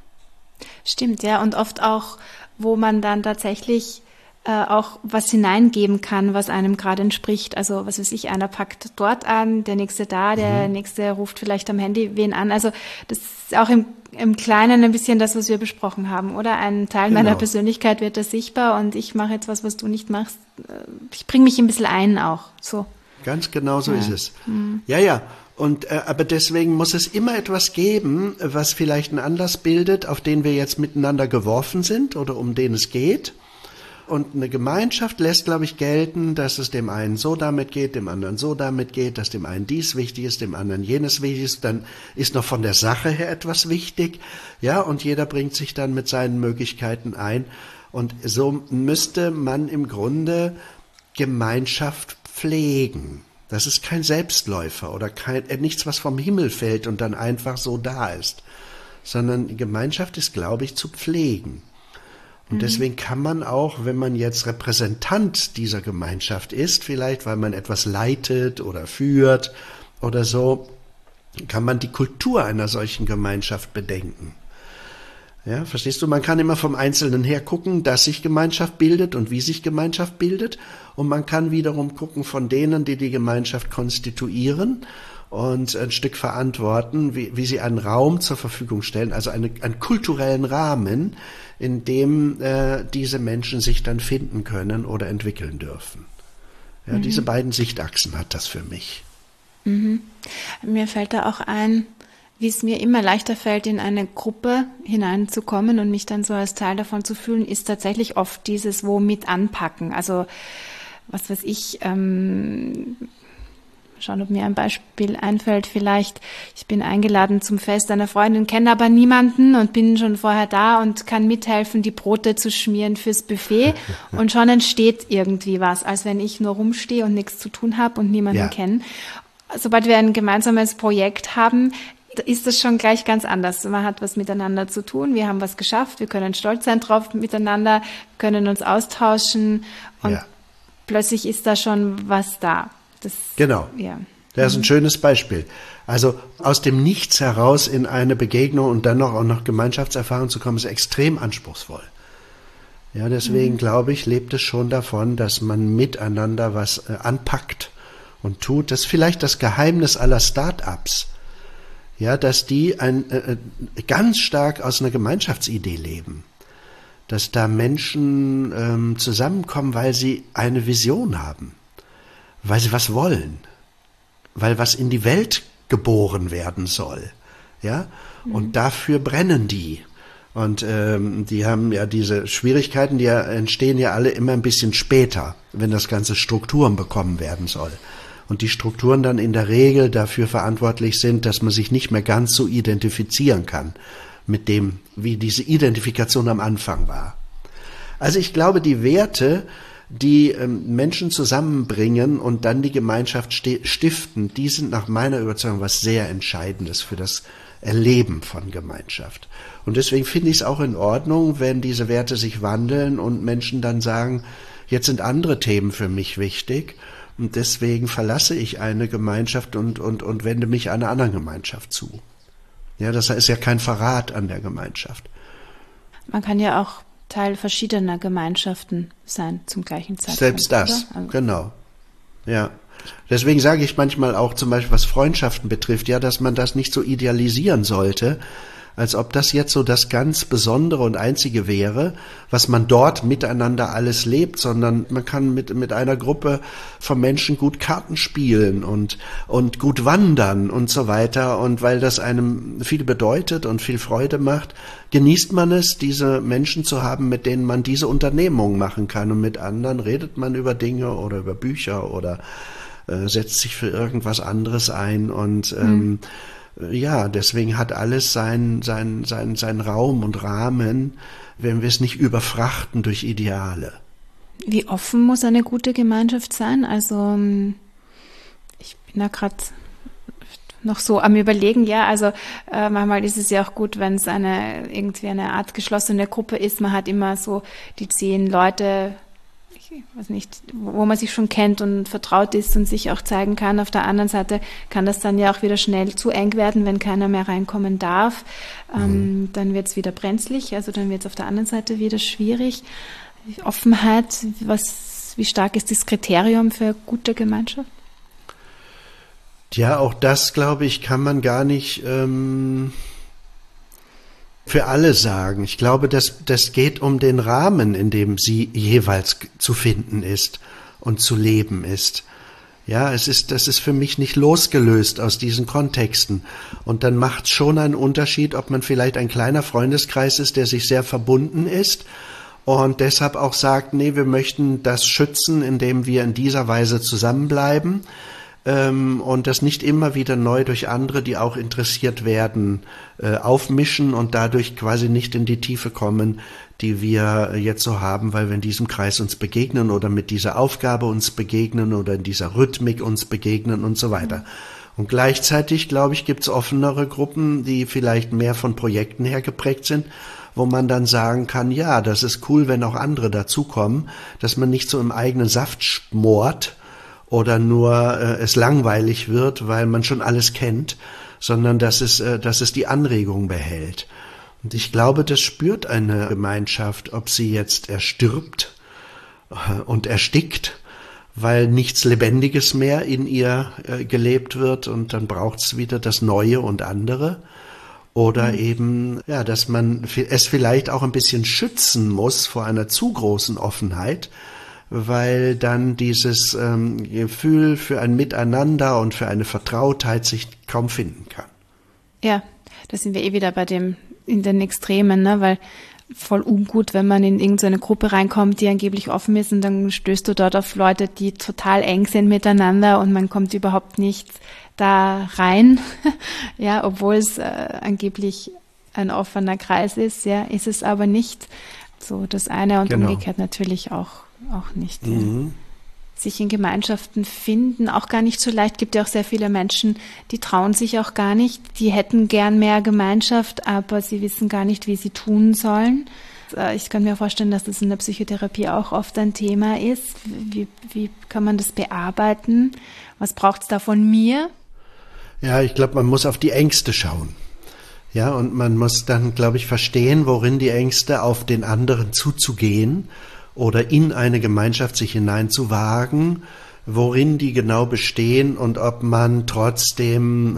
Stimmt, ja, und oft auch, wo man dann tatsächlich äh, auch was hineingeben kann, was einem gerade entspricht. Also, was weiß ich, einer packt dort an, der nächste da, der mhm. nächste ruft vielleicht am Handy wen an. Also, das ist auch im, im Kleinen ein bisschen das, was wir besprochen haben, oder? Ein Teil genau. meiner Persönlichkeit wird da sichtbar und ich mache jetzt was, was du nicht machst. Ich bringe mich ein bisschen ein auch, so. Ganz genau so ja. ist es. Mhm. Ja, ja. Und äh, aber deswegen muss es immer etwas geben, was vielleicht einen Anlass bildet, auf den wir jetzt miteinander geworfen sind oder um den es geht. Und eine Gemeinschaft lässt, glaube ich, gelten, dass es dem einen so damit geht, dem anderen so damit geht, dass dem einen dies wichtig ist, dem anderen jenes wichtig ist. Dann ist noch von der Sache her etwas wichtig. Ja, und jeder bringt sich dann mit seinen Möglichkeiten ein. Und so müsste man im Grunde Gemeinschaft pflegen. Das ist kein Selbstläufer oder kein, nichts, was vom Himmel fällt und dann einfach so da ist. Sondern Gemeinschaft ist, glaube ich, zu pflegen. Und deswegen kann man auch, wenn man jetzt Repräsentant dieser Gemeinschaft ist, vielleicht weil man etwas leitet oder führt oder so, kann man die Kultur einer solchen Gemeinschaft bedenken. Ja, verstehst du? Man kann immer vom Einzelnen her gucken, dass sich Gemeinschaft bildet und wie sich Gemeinschaft bildet. Und man kann wiederum gucken von denen, die die Gemeinschaft konstituieren und ein Stück verantworten, wie, wie sie einen Raum zur Verfügung stellen, also eine, einen kulturellen Rahmen, in dem äh, diese Menschen sich dann finden können oder entwickeln dürfen. Ja, mhm. Diese beiden Sichtachsen hat das für mich. Mhm. Mir fällt da auch ein, wie es mir immer leichter fällt, in eine Gruppe hineinzukommen und mich dann so als Teil davon zu fühlen, ist tatsächlich oft dieses Womit anpacken. Also, was weiß ich, ähm, schauen, ob mir ein Beispiel einfällt. Vielleicht, ich bin eingeladen zum Fest einer Freundin, kenne aber niemanden und bin schon vorher da und kann mithelfen, die Brote zu schmieren fürs Buffet. Und schon entsteht irgendwie was, als wenn ich nur rumstehe und nichts zu tun habe und niemanden ja. kenne. Sobald wir ein gemeinsames Projekt haben, ist das schon gleich ganz anders. Man hat was miteinander zu tun, wir haben was geschafft, wir können stolz sein drauf miteinander, können uns austauschen und ja. plötzlich ist da schon was da. Das, genau. Ja. Das ist ein schönes Beispiel. Also aus dem Nichts heraus in eine Begegnung und dann noch auch noch Gemeinschaftserfahrung zu kommen, ist extrem anspruchsvoll. Ja, deswegen mhm. glaube ich, lebt es schon davon, dass man miteinander was äh, anpackt und tut. Das ist vielleicht das Geheimnis aller Start-ups. Ja, dass die ein, äh, ganz stark aus einer Gemeinschaftsidee leben. Dass da Menschen ähm, zusammenkommen, weil sie eine Vision haben. Weil sie was wollen, weil was in die Welt geboren werden soll, ja, mhm. und dafür brennen die. Und ähm, die haben ja diese Schwierigkeiten, die ja, entstehen ja alle immer ein bisschen später, wenn das Ganze Strukturen bekommen werden soll. und die Strukturen dann in der Regel dafür verantwortlich sind, dass man sich nicht mehr ganz so identifizieren kann mit dem, wie diese Identifikation am Anfang war. Also ich glaube, die Werte, die ähm, Menschen zusammenbringen und dann die Gemeinschaft stiften, die sind nach meiner Überzeugung was sehr Entscheidendes für das Erleben von Gemeinschaft. Und deswegen finde ich es auch in Ordnung, wenn diese Werte sich wandeln und Menschen dann sagen, jetzt sind andere Themen für mich wichtig und deswegen verlasse ich eine Gemeinschaft und, und, und wende mich einer anderen Gemeinschaft zu. Ja, das ist ja kein Verrat an der Gemeinschaft. Man kann ja auch Teil verschiedener Gemeinschaften sein zum gleichen Zeitpunkt. Selbst das, also genau. Ja. Deswegen sage ich manchmal auch zum Beispiel, was Freundschaften betrifft, ja, dass man das nicht so idealisieren sollte, als ob das jetzt so das ganz Besondere und Einzige wäre, was man dort miteinander alles lebt, sondern man kann mit mit einer Gruppe von Menschen gut Karten spielen und und gut wandern und so weiter. Und weil das einem viel bedeutet und viel Freude macht, genießt man es, diese Menschen zu haben, mit denen man diese Unternehmung machen kann. Und mit anderen redet man über Dinge oder über Bücher oder äh, setzt sich für irgendwas anderes ein und ähm, mhm. Ja, deswegen hat alles seinen sein, sein, sein Raum und Rahmen, wenn wir es nicht überfrachten durch Ideale. Wie offen muss eine gute Gemeinschaft sein? Also ich bin da gerade noch so am Überlegen, ja, also äh, manchmal ist es ja auch gut, wenn es eine irgendwie eine Art geschlossene Gruppe ist. Man hat immer so die zehn Leute, ich weiß nicht, wo man sich schon kennt und vertraut ist und sich auch zeigen kann. Auf der anderen Seite kann das dann ja auch wieder schnell zu eng werden, wenn keiner mehr reinkommen darf. Mhm. Ähm, dann wird es wieder brenzlig, also dann wird es auf der anderen Seite wieder schwierig. Offenheit, was, wie stark ist das Kriterium für gute Gemeinschaft? Ja, auch das, glaube ich, kann man gar nicht ähm, für alle sagen. Ich glaube, das, das geht um den Rahmen, in dem sie jeweils zu finden ist und zu leben ist. Ja, es ist, das ist für mich nicht losgelöst aus diesen Kontexten. Und dann macht es schon einen Unterschied, ob man vielleicht ein kleiner Freundeskreis ist, der sich sehr verbunden ist und deshalb auch sagt, nee, wir möchten das schützen, indem wir in dieser Weise zusammenbleiben. Und das nicht immer wieder neu durch andere, die auch interessiert werden, aufmischen und dadurch quasi nicht in die Tiefe kommen, die wir jetzt so haben, weil wir in diesem Kreis uns begegnen oder mit dieser Aufgabe uns begegnen oder in dieser Rhythmik uns begegnen und so weiter. Und gleichzeitig, glaube ich, gibt es offenere Gruppen, die vielleicht mehr von Projekten her geprägt sind, wo man dann sagen kann, ja, das ist cool, wenn auch andere dazukommen, dass man nicht so im eigenen Saft schmort, oder nur äh, es langweilig wird, weil man schon alles kennt, sondern dass es, äh, dass es die Anregung behält. Und ich glaube, das spürt eine Gemeinschaft, ob sie jetzt erstirbt äh, und erstickt, weil nichts Lebendiges mehr in ihr äh, gelebt wird und dann braucht's wieder das Neue und andere. Oder mhm. eben, ja, dass man es vielleicht auch ein bisschen schützen muss vor einer zu großen Offenheit, weil dann dieses ähm, Gefühl für ein Miteinander und für eine Vertrautheit sich kaum finden kann. Ja, da sind wir eh wieder bei dem, in den Extremen, ne? Weil voll ungut, wenn man in irgendeine Gruppe reinkommt, die angeblich offen ist und dann stößt du dort auf Leute, die total eng sind miteinander und man kommt überhaupt nicht da rein, ja, obwohl es äh, angeblich ein offener Kreis ist, ja, ist es aber nicht so das eine und genau. Umgekehrt natürlich auch auch nicht. Mhm. Ja. Sich in Gemeinschaften finden, auch gar nicht so leicht. Gibt ja auch sehr viele Menschen, die trauen sich auch gar nicht. Die hätten gern mehr Gemeinschaft, aber sie wissen gar nicht, wie sie tun sollen. Ich kann mir vorstellen, dass das in der Psychotherapie auch oft ein Thema ist. Wie, wie kann man das bearbeiten? Was braucht es da von mir? Ja, ich glaube, man muss auf die Ängste schauen. Ja, und man muss dann, glaube ich, verstehen, worin die Ängste, auf den anderen zuzugehen oder in eine Gemeinschaft sich hineinzuwagen, worin die genau bestehen und ob man trotzdem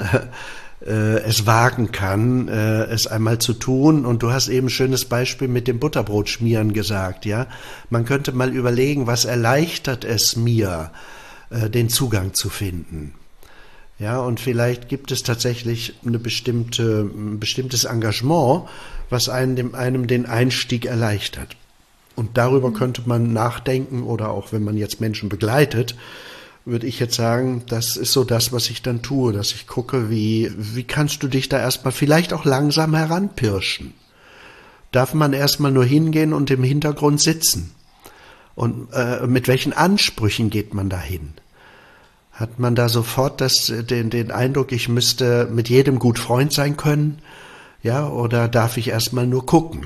äh, es wagen kann, äh, es einmal zu tun. Und du hast eben ein schönes Beispiel mit dem Butterbrotschmieren gesagt, ja. Man könnte mal überlegen, was erleichtert es mir, äh, den Zugang zu finden. Ja, und vielleicht gibt es tatsächlich eine bestimmte, ein bestimmtes Engagement, was einem, einem den Einstieg erleichtert. Und darüber könnte man nachdenken oder auch, wenn man jetzt Menschen begleitet, würde ich jetzt sagen, das ist so das, was ich dann tue, dass ich gucke, wie, wie kannst du dich da erstmal vielleicht auch langsam heranpirschen? Darf man erstmal nur hingehen und im Hintergrund sitzen? Und äh, mit welchen Ansprüchen geht man da hin? Hat man da sofort das, den, den Eindruck, ich müsste mit jedem gut Freund sein können? Ja, oder darf ich erstmal nur gucken?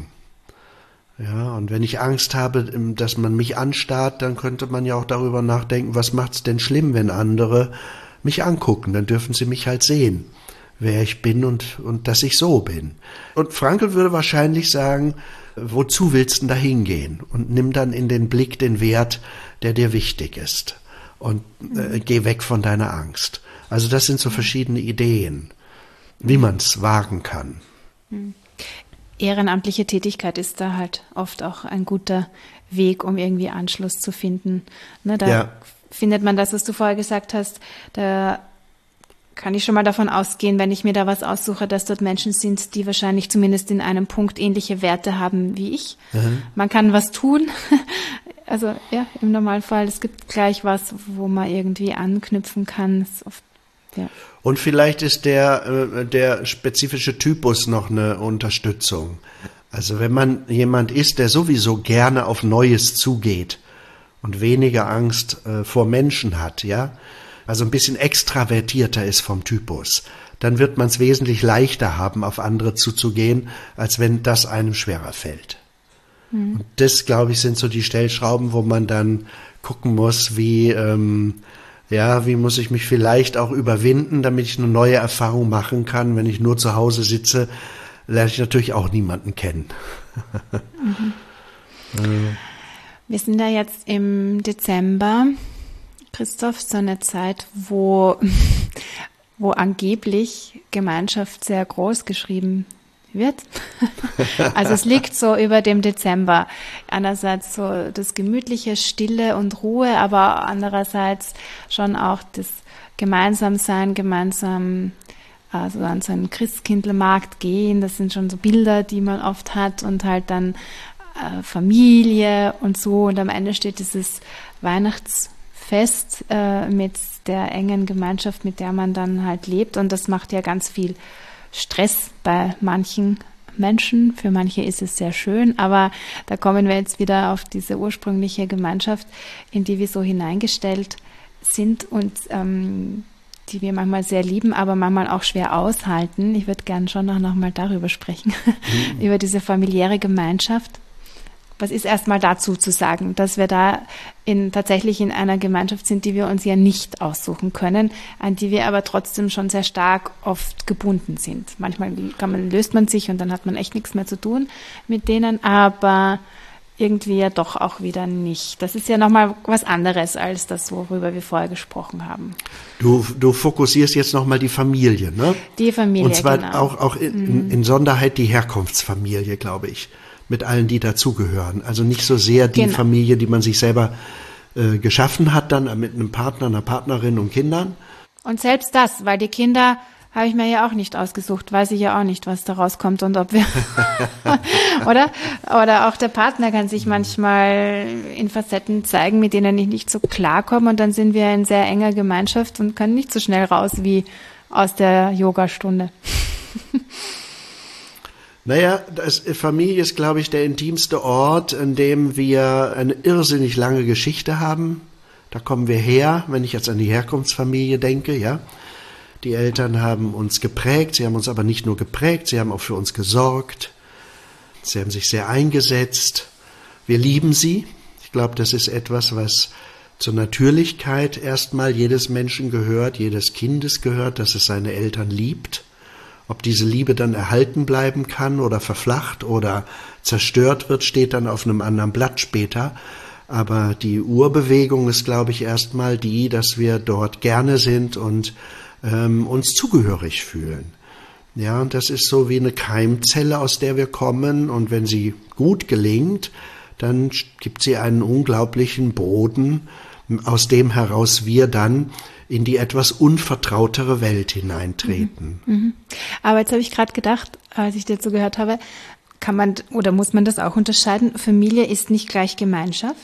Ja, und wenn ich Angst habe, dass man mich anstarrt, dann könnte man ja auch darüber nachdenken, was macht's denn schlimm, wenn andere mich angucken? Dann dürfen sie mich halt sehen, wer ich bin und, und dass ich so bin. Und Frankl würde wahrscheinlich sagen, wozu willst du denn da hingehen? Und nimm dann in den Blick den Wert, der dir wichtig ist. Und äh, geh weg von deiner Angst. Also das sind so verschiedene Ideen, wie man es wagen kann. Ehrenamtliche Tätigkeit ist da halt oft auch ein guter Weg, um irgendwie Anschluss zu finden. Ne, da ja. findet man das, was du vorher gesagt hast, da kann ich schon mal davon ausgehen, wenn ich mir da was aussuche, dass dort Menschen sind, die wahrscheinlich zumindest in einem Punkt ähnliche Werte haben wie ich. Mhm. Man kann was tun. Also ja, im Normalfall, es gibt gleich was, wo man irgendwie anknüpfen kann. Oft, ja. Und vielleicht ist der, der spezifische Typus noch eine Unterstützung. Also wenn man jemand ist, der sowieso gerne auf Neues zugeht und weniger Angst äh, vor Menschen hat, ja, also ein bisschen extravertierter ist vom Typus, dann wird man es wesentlich leichter haben, auf andere zuzugehen, als wenn das einem schwerer fällt. Mhm. Und das, glaube ich, sind so die Stellschrauben, wo man dann gucken muss, wie... Ähm, Ja, wie muss ich mich vielleicht auch überwinden, damit ich eine neue Erfahrung machen kann. Wenn ich nur zu Hause sitze, lerne ich natürlich auch niemanden kennen. Mhm. äh. Wir sind ja jetzt im Dezember, Christoph, so eine Zeit, wo, wo angeblich Gemeinschaft sehr groß geschrieben wird. Also es liegt so über dem Dezember. Einerseits so das gemütliche Stille und Ruhe, aber andererseits schon auch das Gemeinsamsein, gemeinsam also an so einen Christkindlmarkt gehen. Das sind schon so Bilder, die man oft hat und halt dann äh, Familie und so. Und am Ende steht dieses Weihnachtsfest äh, mit der engen Gemeinschaft, mit der man dann halt lebt. Und das macht ja ganz viel Stress bei manchen Menschen. Für manche ist es sehr schön, aber da kommen wir jetzt wieder auf diese ursprüngliche Gemeinschaft, in die wir so hineingestellt sind und ähm, die wir manchmal sehr lieben, aber manchmal auch schwer aushalten. Ich würde gerne schon noch, noch mal darüber sprechen, mhm. über diese familiäre Gemeinschaft. Was ist erstmal dazu zu sagen, dass wir da in, tatsächlich in einer Gemeinschaft sind, die wir uns ja nicht aussuchen können, an die wir aber trotzdem schon sehr stark oft gebunden sind. Manchmal kann man, löst man sich und dann hat man echt nichts mehr zu tun mit denen, aber irgendwie ja doch auch wieder nicht. Das ist ja nochmal was anderes als das, worüber wir vorher gesprochen haben. Du, du fokussierst jetzt nochmal die Familie, ne? Die Familie, und zwar genau. auch, auch in, mhm. in Sonderheit die Herkunftsfamilie, glaube ich. Mit allen, die dazugehören. Also nicht so sehr die genau. Familie, die man sich selber äh, geschaffen hat, dann mit einem Partner, einer Partnerin und Kindern. Und selbst das, weil die Kinder habe ich mir ja auch nicht ausgesucht, weiß ich ja auch nicht, was da rauskommt und ob wir, oder? Oder auch der Partner kann sich manchmal in Facetten zeigen, mit denen ich nicht so klarkomme und dann sind wir in sehr enger Gemeinschaft und können nicht so schnell raus wie aus der Yogastunde. Naja, das, Familie ist, glaube ich, der intimste Ort, in dem wir eine irrsinnig lange Geschichte haben. Da kommen wir her, wenn ich jetzt an die Herkunftsfamilie denke, ja. Die Eltern haben uns geprägt, sie haben uns aber nicht nur geprägt, sie haben auch für uns gesorgt. Sie haben sich sehr eingesetzt. Wir lieben sie. Ich glaube, das ist etwas, was zur Natürlichkeit erstmal jedes Menschen gehört, jedes Kindes gehört, dass es seine Eltern liebt. Ob diese Liebe dann erhalten bleiben kann oder verflacht oder zerstört wird, steht dann auf einem anderen Blatt später. Aber die Urbewegung ist, glaube ich, erstmal die, dass wir dort gerne sind und ähm, uns zugehörig fühlen. Ja, und das ist so wie eine Keimzelle, aus der wir kommen. Und wenn sie gut gelingt, dann gibt sie einen unglaublichen Boden, aus dem heraus wir dann in die etwas unvertrautere Welt hineintreten. Mhm. Mhm. Aber jetzt habe ich gerade gedacht, als ich dir zugehört habe, kann man oder muss man das auch unterscheiden? Familie ist nicht gleich Gemeinschaft.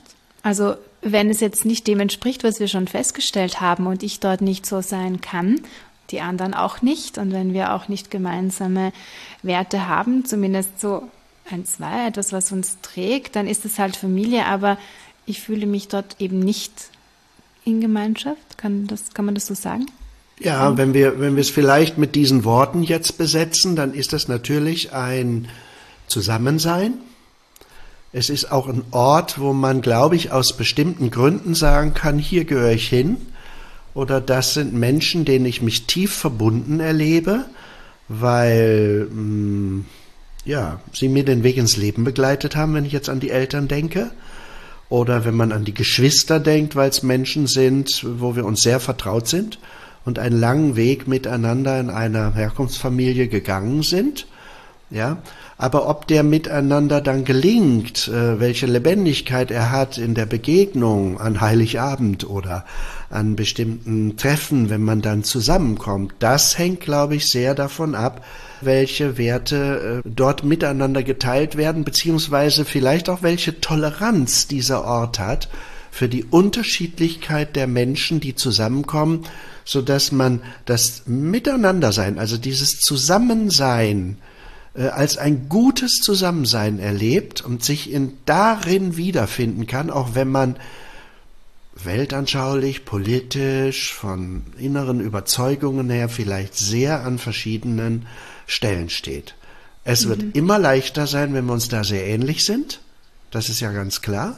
Also wenn es jetzt nicht dem entspricht, was wir schon festgestellt haben und ich dort nicht so sein kann, die anderen auch nicht, und wenn wir auch nicht gemeinsame Werte haben, zumindest so ein, zwei, etwas, was uns trägt, dann ist es halt Familie, aber ich fühle mich dort eben nicht in Gemeinschaft. Kann das, kann man das so sagen? Ja, wenn wir, wenn wir es vielleicht mit diesen Worten jetzt besetzen, dann ist das natürlich ein Zusammensein. Es ist auch ein Ort, wo man, glaube ich, aus bestimmten Gründen sagen kann, hier gehöre ich hin. Oder das sind Menschen, denen ich mich tief verbunden erlebe, weil mh, ja, sie mir den Weg ins Leben begleitet haben, wenn ich jetzt an die Eltern denke. Oder wenn man an die Geschwister denkt, weil es Menschen sind, wo wir uns sehr vertraut sind und einen langen Weg miteinander in einer Herkunftsfamilie gegangen sind. Ja, aber ob der miteinander dann gelingt, äh, welche Lebendigkeit er hat in der Begegnung an Heiligabend oder an bestimmten Treffen, wenn man dann zusammenkommt, das hängt, glaube ich, sehr davon ab, welche Werte äh, dort miteinander geteilt werden, beziehungsweise vielleicht auch welche Toleranz dieser Ort hat für die Unterschiedlichkeit der Menschen, die zusammenkommen, so dass man das Miteinandersein, also dieses Zusammensein, als ein gutes Zusammensein erlebt und sich in darin wiederfinden kann, auch wenn man weltanschaulich, politisch, von inneren Überzeugungen her vielleicht sehr an verschiedenen Stellen steht. Es mhm. wird immer leichter sein, wenn wir uns da sehr ähnlich sind, das ist ja ganz klar,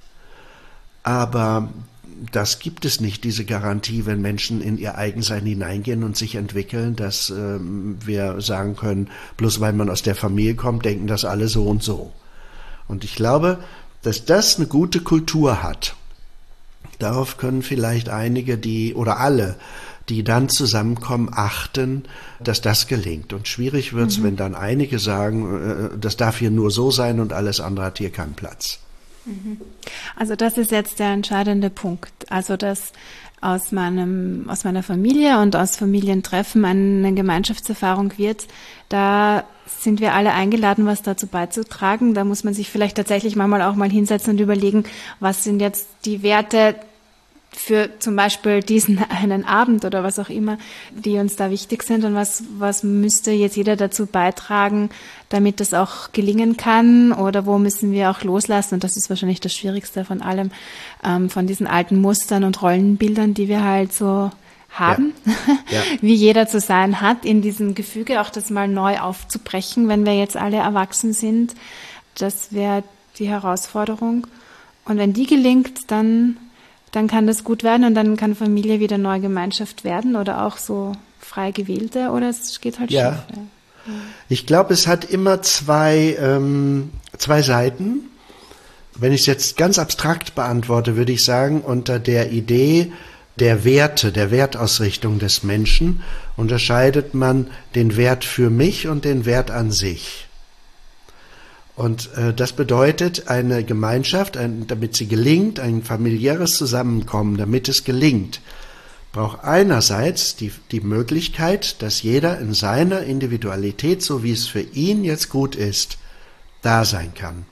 aber das gibt es nicht, diese Garantie, wenn Menschen in ihr Eigensein hineingehen und sich entwickeln, dass ähm, wir sagen können, bloß weil man aus der Familie kommt, denken das alle so und so. Und ich glaube, dass das eine gute Kultur hat. Darauf können vielleicht einige, die oder alle, die dann zusammenkommen, achten, dass das gelingt. Und schwierig wird es, mhm. wenn dann einige sagen, äh, das darf hier nur so sein und alles andere hat hier keinen Platz. Also das ist jetzt der entscheidende Punkt. Also dass aus meinem, aus meiner Familie und aus Familientreffen eine Gemeinschaftserfahrung wird, da sind wir alle eingeladen, was dazu beizutragen. Da muss man sich vielleicht tatsächlich manchmal auch mal hinsetzen und überlegen, was sind jetzt die Werte für zum Beispiel diesen einen Abend oder was auch immer, die uns da wichtig sind, und was, was müsste jetzt jeder dazu beitragen, damit das auch gelingen kann, oder wo müssen wir auch loslassen, und das ist wahrscheinlich das Schwierigste von allem, ähm, von diesen alten Mustern und Rollenbildern, die wir halt so haben, ja. Ja. Wie jeder zu sein hat, in diesem Gefüge auch das mal neu aufzubrechen, wenn wir jetzt alle erwachsen sind. Das wäre die Herausforderung, und wenn die gelingt, dann dann kann das gut werden und dann kann Familie wieder neue Gemeinschaft werden oder auch so frei gewählte, oder es geht halt ja. schief. Ja. Ich glaube, es hat immer zwei, ähm, zwei Seiten. Wenn ich es jetzt ganz abstrakt beantworte, würde ich sagen, unter der Idee der Werte, der Wertausrichtung des Menschen unterscheidet man den Wert für mich und den Wert an sich. Und äh, das bedeutet, eine Gemeinschaft, ein, damit sie gelingt, ein familiäres Zusammenkommen, damit es gelingt, braucht einerseits die, die Möglichkeit, dass jeder in seiner Individualität, so wie es für ihn jetzt gut ist, da sein kann.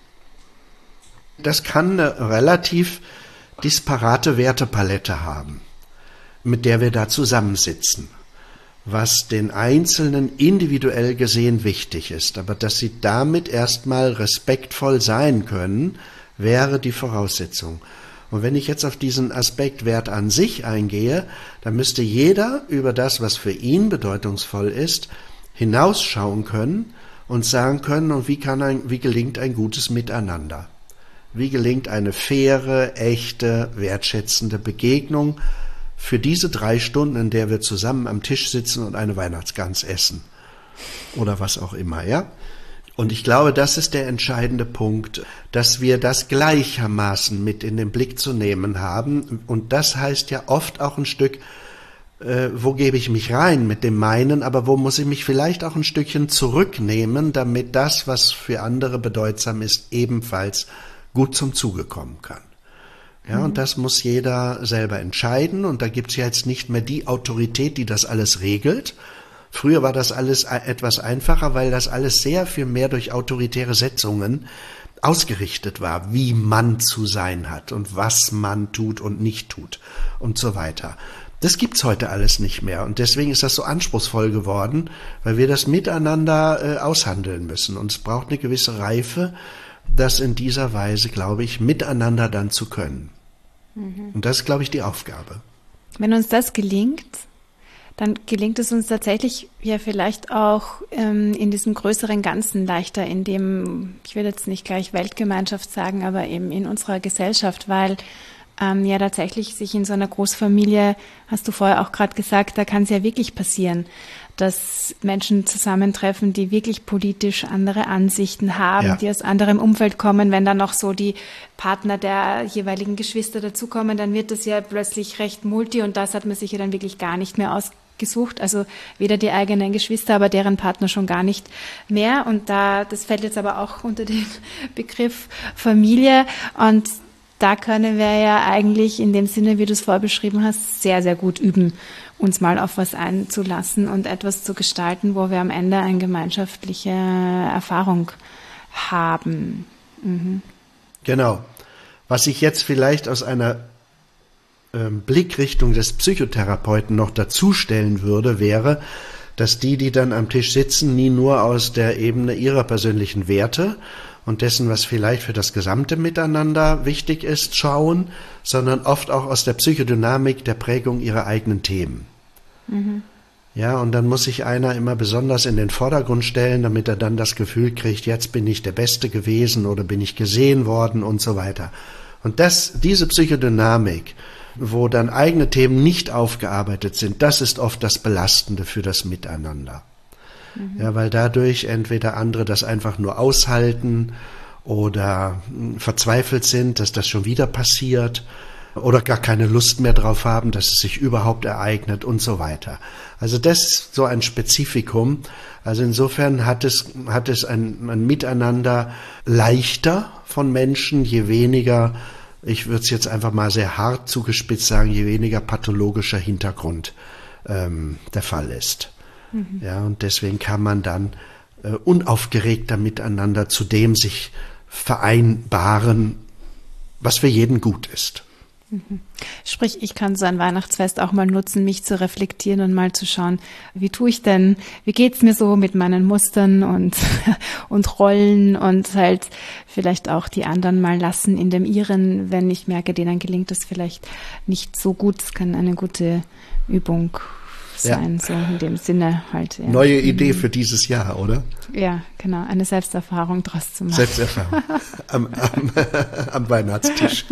Das kann eine relativ disparate Wertepalette haben, mit der wir da zusammensitzen, was den Einzelnen individuell gesehen wichtig ist. Aber dass sie damit erstmal respektvoll sein können, wäre die Voraussetzung. Und wenn ich jetzt auf diesen Aspekt Wert an sich eingehe, dann müsste jeder über das, was für ihn bedeutungsvoll ist, hinausschauen können und sagen können, und wie kann ein, wie gelingt ein gutes Miteinander? Wie gelingt eine faire, echte, wertschätzende Begegnung für diese drei Stunden, in der wir zusammen am Tisch sitzen und eine Weihnachtsgans essen oder was auch immer, ja? Und ich glaube, das ist der entscheidende Punkt, dass wir das gleichermaßen mit in den Blick zu nehmen haben. Und das heißt ja oft auch ein Stück, äh, wo gebe ich mich rein mit dem meinen, aber wo muss ich mich vielleicht auch ein Stückchen zurücknehmen, damit das, was für andere bedeutsam ist, ebenfalls gut zum Zuge kommen kann. Ja, und das muss jeder selber entscheiden, und da gibt's ja jetzt nicht mehr die Autorität, die das alles regelt. Früher war das alles etwas einfacher, weil das alles sehr viel mehr durch autoritäre Setzungen ausgerichtet war, wie man zu sein hat und was man tut und nicht tut und so weiter. Das gibt's heute alles nicht mehr und deswegen ist das so anspruchsvoll geworden, weil wir das miteinander äh, aushandeln müssen und es braucht eine gewisse Reife, das in dieser Weise, glaube ich, miteinander dann zu können. Mhm. Und das ist, glaube ich, die Aufgabe. Wenn uns das gelingt, dann gelingt es uns tatsächlich ja vielleicht auch ähm, in diesem größeren Ganzen leichter, in dem, ich will jetzt nicht gleich Weltgemeinschaft sagen, aber eben in unserer Gesellschaft, weil ähm, ja tatsächlich sich in so einer Großfamilie, hast du vorher auch gerade gesagt, da kann es ja wirklich passieren, dass Menschen zusammentreffen, die wirklich politisch andere Ansichten haben, ja. die aus anderem Umfeld kommen. Wenn dann noch so die Partner der jeweiligen Geschwister dazukommen, dann wird das ja plötzlich recht multi und das hat man sich ja dann wirklich gar nicht mehr ausgesucht. Also weder die eigenen Geschwister, aber deren Partner schon gar nicht mehr. Und da, das fällt jetzt aber auch unter den Begriff Familie. Und da können wir ja eigentlich in dem Sinne, wie du es vorher beschrieben hast, sehr, sehr gut üben, uns mal auf was einzulassen und etwas zu gestalten, wo wir am Ende eine gemeinschaftliche Erfahrung haben. Mhm. Genau. Was ich jetzt vielleicht aus einer ähm, Blickrichtung des Psychotherapeuten noch dazustellen würde, wäre, dass die, die dann am Tisch sitzen, nie nur aus der Ebene ihrer persönlichen Werte und dessen, was vielleicht für das gesamte Miteinander wichtig ist, schauen, sondern oft auch aus der Psychodynamik der Prägung ihrer eigenen Themen. Mhm. Ja, und dann muss sich einer immer besonders in den Vordergrund stellen, damit er dann das Gefühl kriegt, jetzt bin ich der Beste gewesen oder bin ich gesehen worden und so weiter. Und das, diese Psychodynamik, wo dann eigene Themen nicht aufgearbeitet sind, das ist oft das Belastende für das Miteinander. Mhm. Ja, weil dadurch entweder andere das einfach nur aushalten oder verzweifelt sind, dass das schon wieder passiert oder gar keine Lust mehr drauf haben, dass es sich überhaupt ereignet und so weiter. Also das ist so ein Spezifikum. Also insofern hat es, hat es ein, ein Miteinander leichter von Menschen, je weniger, ich würde es jetzt einfach mal sehr hart zugespitzt sagen, je weniger pathologischer Hintergrund ähm, der Fall ist. Mhm. Ja, und deswegen kann man dann äh, unaufgeregter miteinander zu dem sich vereinbaren, was für jeden gut ist. Sprich, ich kann so ein Weihnachtsfest auch mal nutzen, mich zu reflektieren und mal zu schauen, wie tue ich denn, wie geht's mir so mit meinen Mustern und, und Rollen und halt vielleicht auch die anderen mal lassen in dem ihren, wenn ich merke, denen gelingt das vielleicht nicht so gut. Es kann eine gute Übung sein, ja. So in dem Sinne halt. Ja. Neue Idee für dieses Jahr, oder? Ja, genau, eine Selbsterfahrung draus zu machen. Selbsterfahrung am, am, am Weihnachtstisch.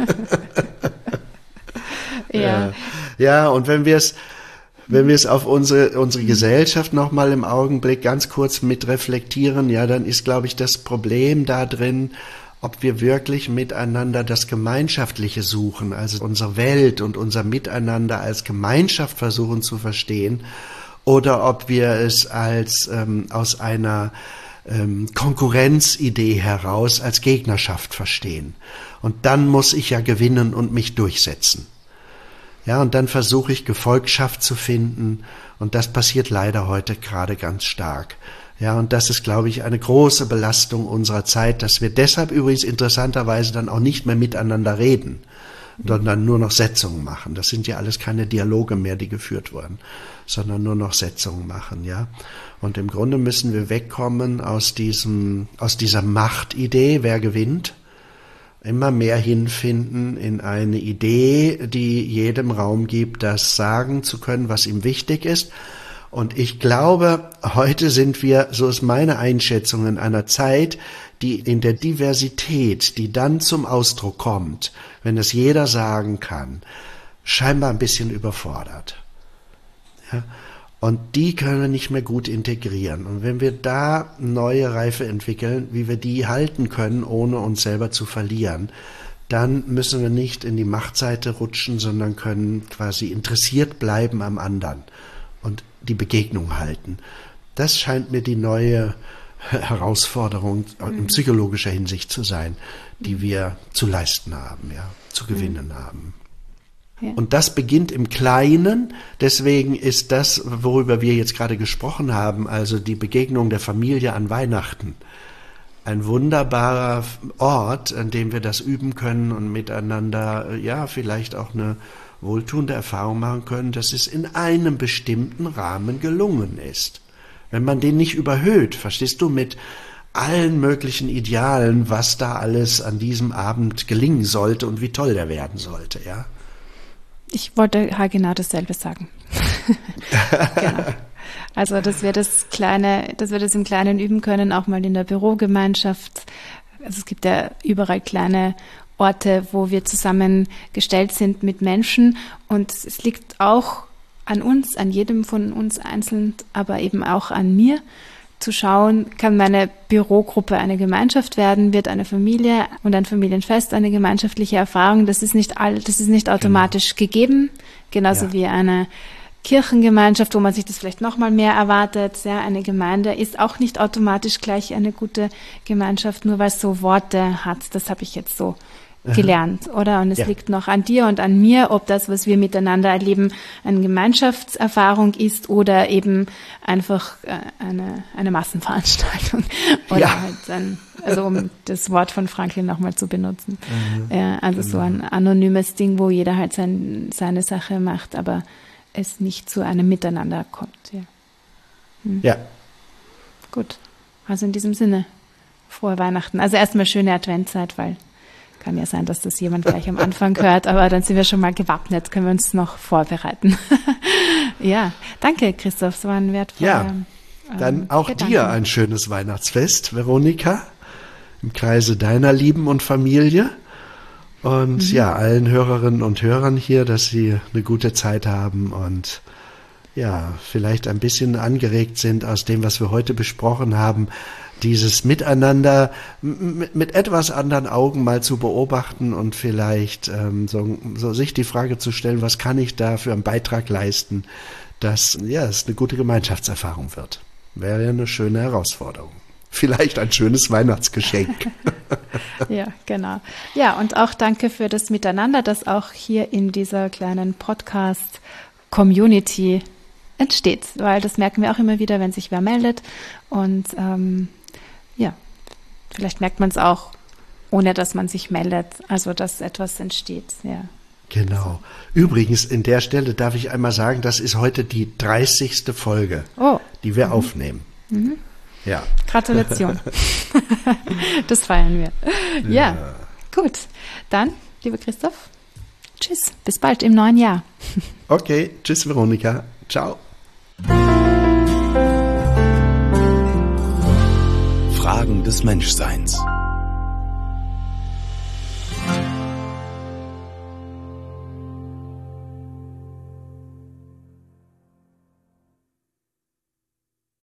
Ja. Ja, und wenn wir es, wenn wir es auf unsere, unsere Gesellschaft nochmal im Augenblick ganz kurz mit reflektieren, ja, dann ist, glaube ich, das Problem da drin, ob wir wirklich miteinander das Gemeinschaftliche suchen, also unsere Welt und unser Miteinander als Gemeinschaft versuchen zu verstehen, oder ob wir es als, ähm, aus einer ähm, Konkurrenzidee heraus als Gegnerschaft verstehen. Und dann muss ich ja gewinnen und mich durchsetzen. Ja, und dann versuche ich, Gefolgschaft zu finden. Und das passiert leider heute gerade ganz stark. Ja, und das ist, glaube ich, eine große Belastung unserer Zeit, dass wir deshalb übrigens interessanterweise dann auch nicht mehr miteinander reden, sondern nur noch Setzungen machen. Das sind ja alles keine Dialoge mehr, die geführt wurden, sondern nur noch Setzungen machen, ja. Und im Grunde müssen wir wegkommen aus diesem, aus dieser Machtidee, wer gewinnt, immer mehr hinfinden in eine Idee, die jedem Raum gibt, das sagen zu können, was ihm wichtig ist. Und ich glaube, heute sind wir, so ist meine Einschätzung, in einer Zeit, die in der Diversität, die dann zum Ausdruck kommt, wenn es jeder sagen kann, scheinbar ein bisschen überfordert. Ja? Und die können wir nicht mehr gut integrieren. Und wenn wir da neue Reife entwickeln, wie wir die halten können, ohne uns selber zu verlieren, dann müssen wir nicht in die Machtseite rutschen, sondern können quasi interessiert bleiben am anderen und die Begegnung halten. Das scheint mir die neue Herausforderung in psychologischer Hinsicht zu sein, die wir zu leisten haben, ja, zu gewinnen haben. Ja. Und das beginnt im Kleinen, deswegen ist das, worüber wir jetzt gerade gesprochen haben, also die Begegnung der Familie an Weihnachten, ein wunderbarer Ort, an dem wir das üben können und miteinander, ja, vielleicht auch eine wohltuende Erfahrung machen können, dass es in einem bestimmten Rahmen gelungen ist. Wenn man den nicht überhöht, verstehst du, mit allen möglichen Idealen, was da alles an diesem Abend gelingen sollte und wie toll der werden sollte, ja? Ich wollte genau dasselbe sagen. Genau. Also, dass wir das kleine, dass wir das im Kleinen üben können, auch mal in der Bürogemeinschaft. Also es gibt ja überall kleine Orte, wo wir zusammengestellt sind mit Menschen, und es liegt auch an uns, an jedem von uns einzeln, aber eben auch an mir, zu schauen, kann meine Bürogruppe eine Gemeinschaft werden, wird eine Familie und ein Familienfest eine gemeinschaftliche Erfahrung. Das ist nicht all, das ist nicht automatisch genau. gegeben, genauso ja. wie eine Kirchengemeinschaft, wo man sich das vielleicht noch mal mehr erwartet. Ja, eine Gemeinde ist auch nicht automatisch gleich eine gute Gemeinschaft, nur weil es so Worte hat. Das habe ich jetzt so gelernt, oder? Und es ja. liegt noch an dir und an mir, ob das, was wir miteinander erleben, eine Gemeinschaftserfahrung ist oder eben einfach eine, eine Massenveranstaltung. Oder ja. halt ein, also um das Wort von Franklin nochmal zu benutzen. Mhm. Ja, also genau. so ein anonymes Ding, wo jeder halt sein, seine Sache macht, aber es nicht zu einem Miteinander kommt. Ja. Hm. ja. Gut. Also in diesem Sinne, frohe Weihnachten. Also erstmal schöne Adventzeit, weil kann ja sein, dass das jemand gleich am Anfang hört, aber dann sind wir schon mal gewappnet, können wir uns noch vorbereiten. Ja, danke Christoph, es war ein wertvoller Ja, dann ähm, auch Gedanken. Dir ein schönes Weihnachtsfest, Veronika, im Kreise deiner Lieben und Familie. Und mhm. ja, allen Hörerinnen und Hörern hier, dass sie eine gute Zeit haben und ja, vielleicht ein bisschen angeregt sind aus dem, was wir heute besprochen haben, dieses Miteinander mit, mit etwas anderen Augen mal zu beobachten und vielleicht ähm, so, so sich die Frage zu stellen, was kann ich da für einen Beitrag leisten, dass ja, es eine gute Gemeinschaftserfahrung wird. Wäre ja eine schöne Herausforderung. Vielleicht ein schönes Weihnachtsgeschenk. Ja, genau. Ja, und auch danke für das Miteinander, das auch hier in dieser kleinen Podcast-Community entsteht, weil das merken wir auch immer wieder, wenn sich wer meldet und ähm, ja, vielleicht merkt man es auch, ohne dass man sich meldet, also dass etwas entsteht, ja. Genau. Übrigens, in der Stelle darf ich einmal sagen, das ist heute die dreißigste Folge, oh. die wir mhm. aufnehmen. Mhm. Ja. Gratulation. Das feiern wir. Ja. ja, gut. Dann, lieber Christoph, tschüss, bis bald im neuen Jahr. Okay, tschüss Veronika, ciao. Fragen des Menschseins.